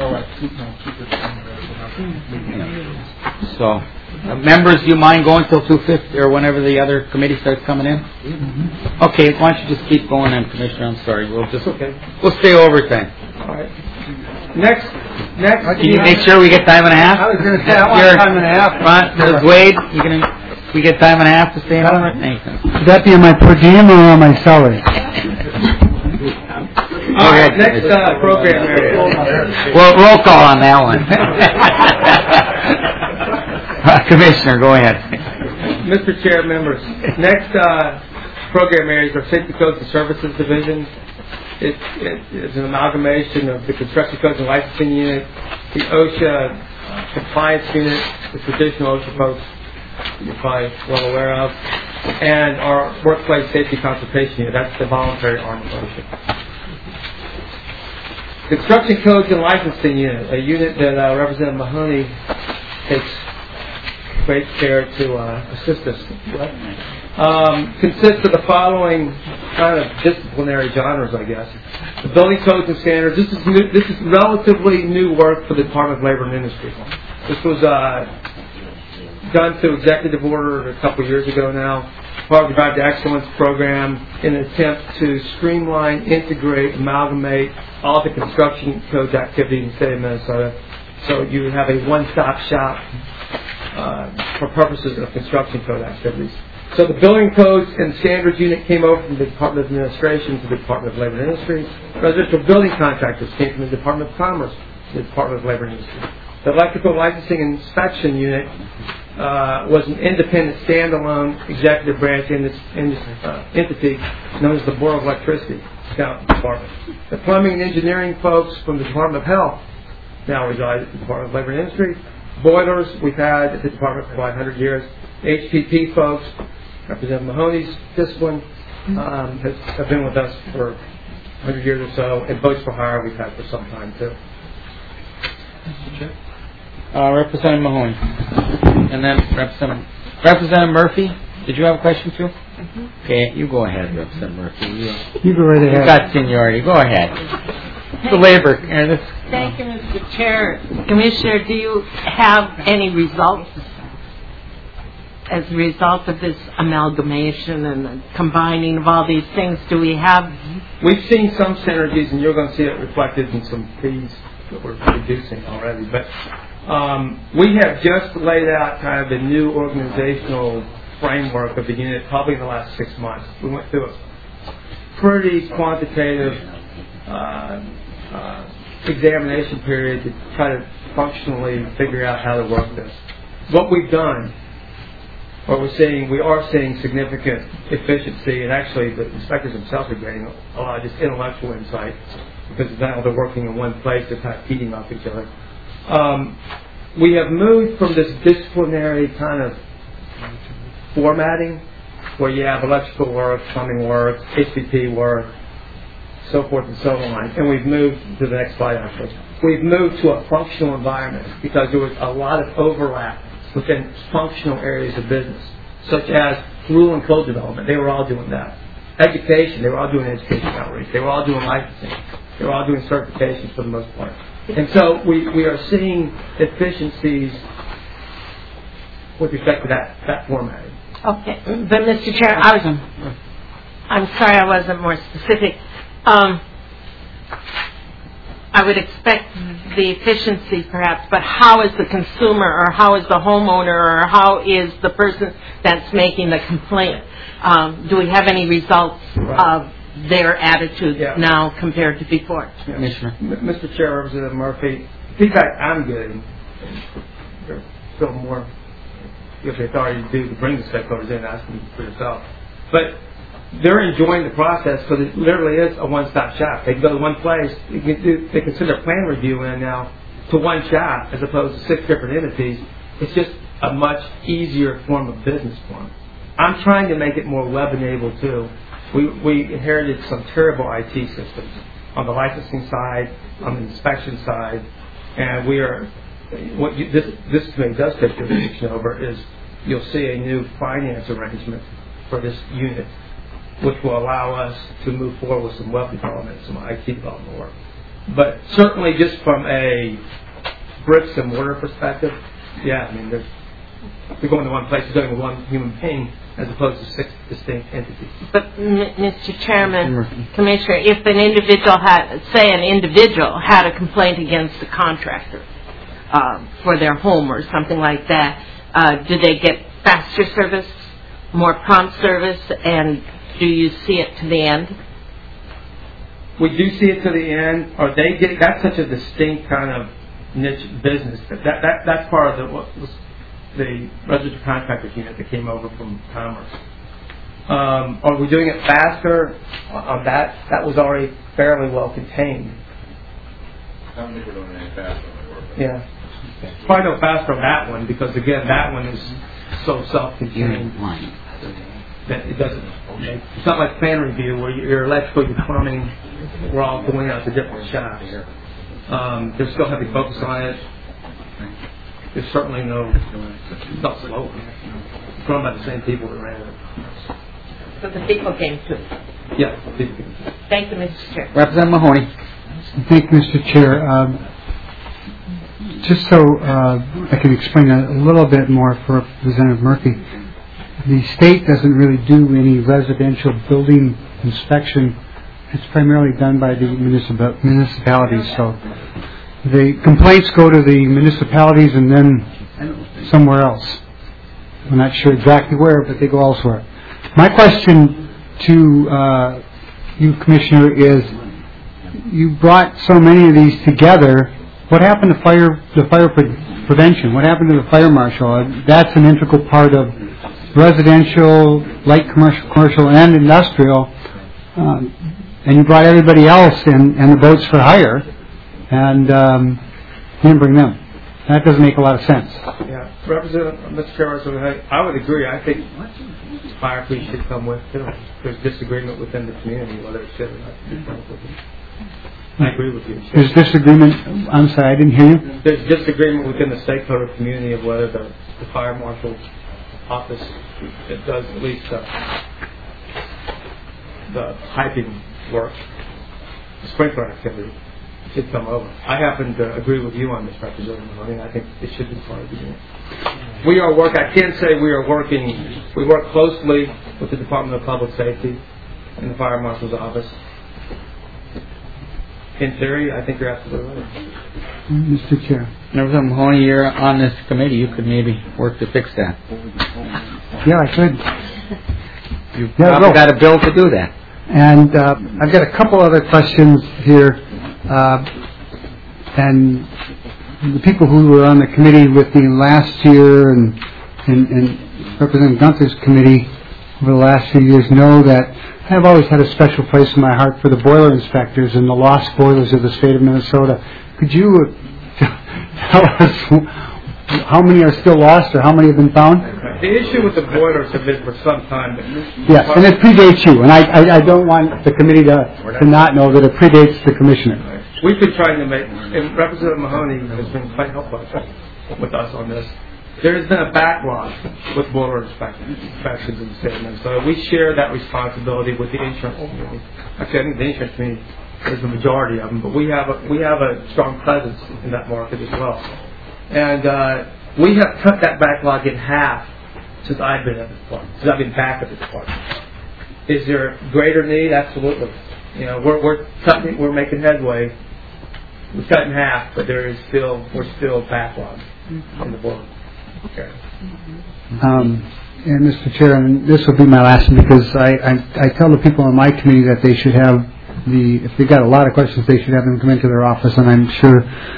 So, members, do you mind going till 2:50 or whenever the other committee starts coming in? Okay, why don't you just keep going then, Commissioner? I'm sorry. We'll stay overtime. All right. Next. Can you make sure we get time and a half? I was going to say, I want time and a half. Ms. Wade, we get time and a half to stay in over? Thanks. Would that be on my per diem or on my salary? All right, next program area. Well, roll call on that one. Commissioner, go ahead. Mr. Chair, members, next program areas are Safety Codes and Services Division. It's an amalgamation of the Construction Codes and Licensing Unit, the OSHA Compliance Unit, the traditional OSHA folks you're probably well aware of, and our Workplace Safety Consultation Unit. That's the voluntary arm of OSHA. Construction Codes and Licensing Unit, a unit that Representative Mahoney takes great care to assist us with, consists of the following kind of disciplinary genres, I guess. The building codes and standards. This is relatively new work for the Department of Labor and Industry. This was done through executive order a couple years ago now, part of the Drive to Excellence program, in an attempt to streamline, integrate, amalgamate all the construction codes activity in the state of Minnesota, so you have a one-stop shop for purposes of construction code activities. So the building codes and standards unit came over from the Department of Administration to the Department of Labor and Industry. Residential building contractors came from the Department of Commerce to the Department of Labor and Industry. The electrical licensing and inspection unit was an independent, standalone executive branch entity known as the Board of Electricity Department. The plumbing and engineering folks from the Department of Health now reside at the Department of Labor and Industry. Boilers we've had at the department for 100 years. HPP folks, Representative Mahoney's discipline, have been with us for 100 years or so, and Boats for Hire we've had for some time too. Representative Mahoney. And then Representative Murphy, did you have a question too? Mm-hmm. Okay, you go ahead, Representative Murphy. You go right ahead. You got seniority. Go ahead. The labor. Thank you, Mr. Chair. Commissioner, do you have any results as a result of this amalgamation and the combining of all these things? Do we have? We've seen some synergies, and you're going to see it reflected in some fees that we're reducing already. But we have just laid out kind of the new organizational framework of the unit probably in the last 6 months. We went through a pretty quantitative examination period to try to functionally figure out how to work this. What we've done, what we are seeing significant efficiency, and actually the inspectors themselves are getting a lot of just intellectual insight because now they're working in one place, they're kind of feeding off each other. We have moved from this disciplinary kind of formatting where you have electrical work, plumbing work, HPP work, so forth and so on, and we've moved to the next slide actually. We've moved to a functional environment because there was a lot of overlap within functional areas of business, such as rule and code development. They were all doing that. Education, they were all doing education outreach. They were all doing licensing. They were all doing certifications for the most part. And so we are seeing efficiencies with respect to that formatting. Okay, but Mr. Chair, I'm sorry I wasn't more specific. I would expect the efficiency perhaps, but how is the consumer or how is the homeowner or how is the person that's making the complaint? Do we have any results of their attitude now compared to before? Yeah. Mr. Chair, Representative Murphy, feedback I'm getting, there's still more you have the authority to do to bring the stakeholders in and ask them for yourself. But they're enjoying the process because it literally is a one-stop shop. They can go to one place. They can send their plan review in now to one shop as opposed to 6 different entities. It's just a much easier form of business for them. I'm trying to make it more web-enabled too. We inherited some terrible IT systems on the licensing side, on the inspection side, and we are. This committee does take jurisdiction over is you'll see a new finance arrangement for this unit, which will allow us to move forward with some web development, some IT development work. But certainly, just from a bricks and mortar perspective, yeah, I mean, we're going to one place, we're going to one human being as opposed to 6 distinct entities. But, Mr. Chairman, Commissioner, if an individual had a complaint against a contractor for their home or something like that, do they get faster service, more prompt service, and do you see it to the end? We do see it to the end. Or they get that's such a distinct kind of niche business. That's part of the registered contractors unit that came over from Commerce. Are we doing it faster on that? That was already fairly well contained. I don't think we're doing any faster on the work. Yeah. Probably no faster on that one because, again, that one is so self-contained that it doesn't. It's not like plan review where your electrical, your plumbing, we're all going out to different shops. There's still heavy focus on it. There's certainly it's not slow. It's run by the same people that ran it. So the people came too. Yeah, the people came too. Thank you, Mr. Chair. Representative Mahoney. Thank you, Mr. Chair. Just so I can explain a little bit more for Representative Murphy, the state doesn't really do any residential building inspection. It's primarily done by the municipalities. So the complaints go to the municipalities and then somewhere else. I'm not sure exactly where, but they go elsewhere. My question to you, Commissioner, is you brought so many of these together. What happened to the fire prevention? What happened to the fire marshal? That's an integral part of residential, light commercial, and industrial. And you brought everybody else and the boats for hire, and you didn't bring them. That doesn't make a lot of sense. Yeah, Representative, Mr. Chairman, I would agree. I think fire police should come with too. There's disagreement within the community whether it should or not. I agree with you. There's disagreement. I'm sorry, I didn't hear you. There's disagreement within the stakeholder community of whether the fire marshal's office it does at least the piping work, the sprinkler activity should come over. I happen to agree with you on this, Representative Mahoney. I think it should be part of the unit. We work closely with the Department of Public Safety and the Fire Marshal's office. In theory, I think you're absolutely right. Mr. Chair. Representative Mahoney, you're on this committee. You could maybe work to fix that. Yeah, I could. You've probably got a bill to do that. And I've got a couple other questions here. And the people who were on the committee with me last year and Representative Gunther's committee over the last few years know that I've always had a special place in my heart for the boiler inspectors and the lost boilers of the state of Minnesota. Could you tell us how many are still lost or how many have been found? The issue with the boilers has been for some time. Yes, and it predates you, and I don't want the committee to not know that it predates the commissioner. We've been trying to make, and Representative Mahoney has been quite helpful with us on this. There has been a backlog with boiler inspections in the state of Minnesota. We share that responsibility with the insurance community. Actually, I think the insurance community is the majority of them, but we have a strong presence in that market as well. And We have cut that backlog in half since I've been at the department, since I've been back at the department. Is there greater need? Absolutely. You know, we're making headway. We've cut in half, but we're still backlogged on the board. Okay. And Mr. Chair, and this will be my last one because I tell the people on my committee that they should have if they've got a lot of questions, they should have them come into their office, and I'm sure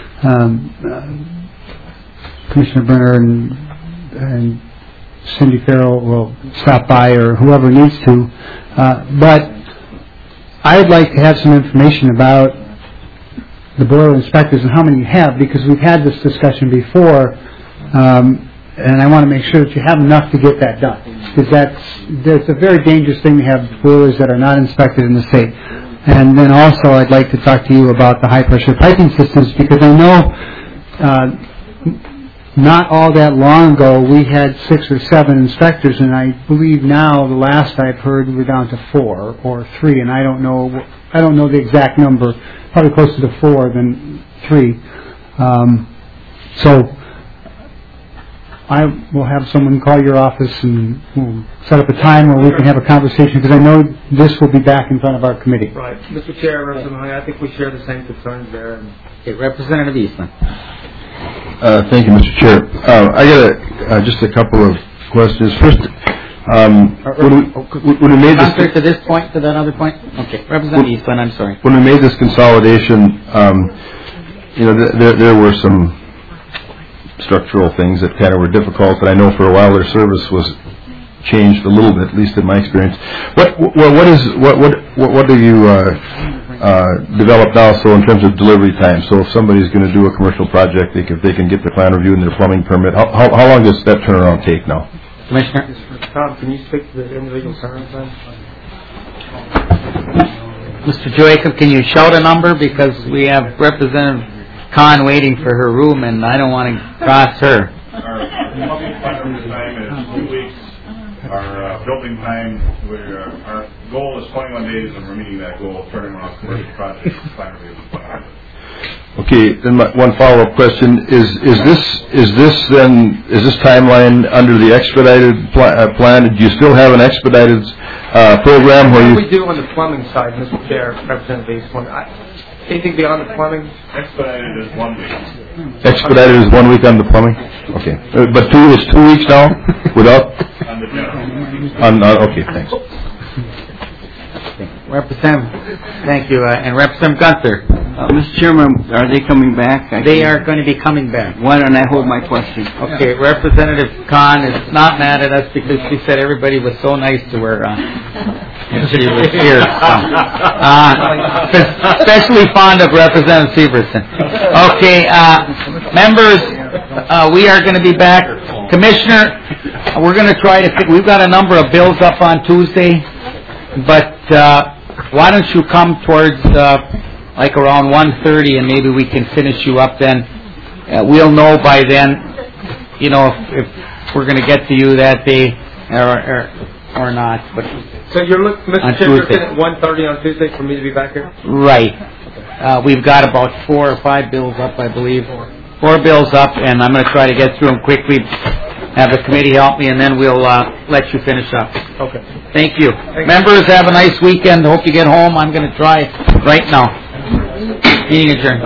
Commissioner Brenner and Cindy Farrell will stop by or whoever needs to. But I'd like to have some information about the boiler inspectors and how many you have, because we've had this discussion before, and I want to make sure that you have enough to get that done, because that's a very dangerous thing to have boilers that are not inspected in the state. And then also I'd like to talk to you about the high-pressure piping systems, because I know not all that long ago we had 6 or 7 inspectors, and I believe now the last I've heard we're down to 4 or 3, and I don't know the exact number, probably closer to 4 than 3. So I will have someone call your office and we'll set up a time where we can have a conversation, because I know this will be back in front of our committee. Right. Mr. Chair, Representative Mahoney, I think we share the same concerns there. Okay, Representative Eastman. Thank you, Mr. Chair. I got just a couple of questions. First, when we made this to this point, to that other point? Okay, Representative Eastman, I'm sorry. When we made this consolidation, there were some structural things that kind of were difficult, but I know for a while their service was changed a little bit, at least in my experience. What do you develop now? So in terms of delivery time, so if somebody's going to do a commercial project, if they can get the plan review and their plumbing permit, how long does that turnaround take now? Commissioner? Tom, can you speak to the individual turnaround? Mr. Jacob, can you shout a number, because we have Representative Khan waiting for her room, and I don't want to cross her. Our plumbing time is 2 weeks. Our building time, our goal is 21 days, and we're meeting that goal of turning around commercial projects. Okay, then one follow-up question is this timeline under the expedited plan? Do you still have an expedited program where What do we do on the plumbing side, Mr. Chair, Representative Eastman? Anything beyond the plumbing? Expedited is 1 week. Expedited is 1 week on the plumbing? Okay. But it's 2 weeks now? Without? On the general. Okay, thanks. Representative, thank you. And Representative Gunther. Mr. Chairman, are they coming back? They are going to be coming back. Why don't I hold my question? Okay, Representative Khan is not mad at us because she said everybody was so nice to her when she was here. Especially fond of Representative Severson. Okay, members, we are going to be back. Commissioner, we're going to try to we've got a number of bills up on Tuesday, but why don't you come towards like around 1:30, and maybe we can finish you up then. We'll know by then, if we're going to get to you that day or not. But so you're looking, Mr. Chair, you're looking at 1:30 on Tuesday for me to be back here? Right. We've got about 4 or 5 bills up, I believe. 4 bills up, and I'm going to try to get through them quickly. Have the committee help me, and then we'll let you finish up. Okay. Thank you. Members, have a nice weekend. Hope you get home. I'm going to try right now. Meeting adjourned.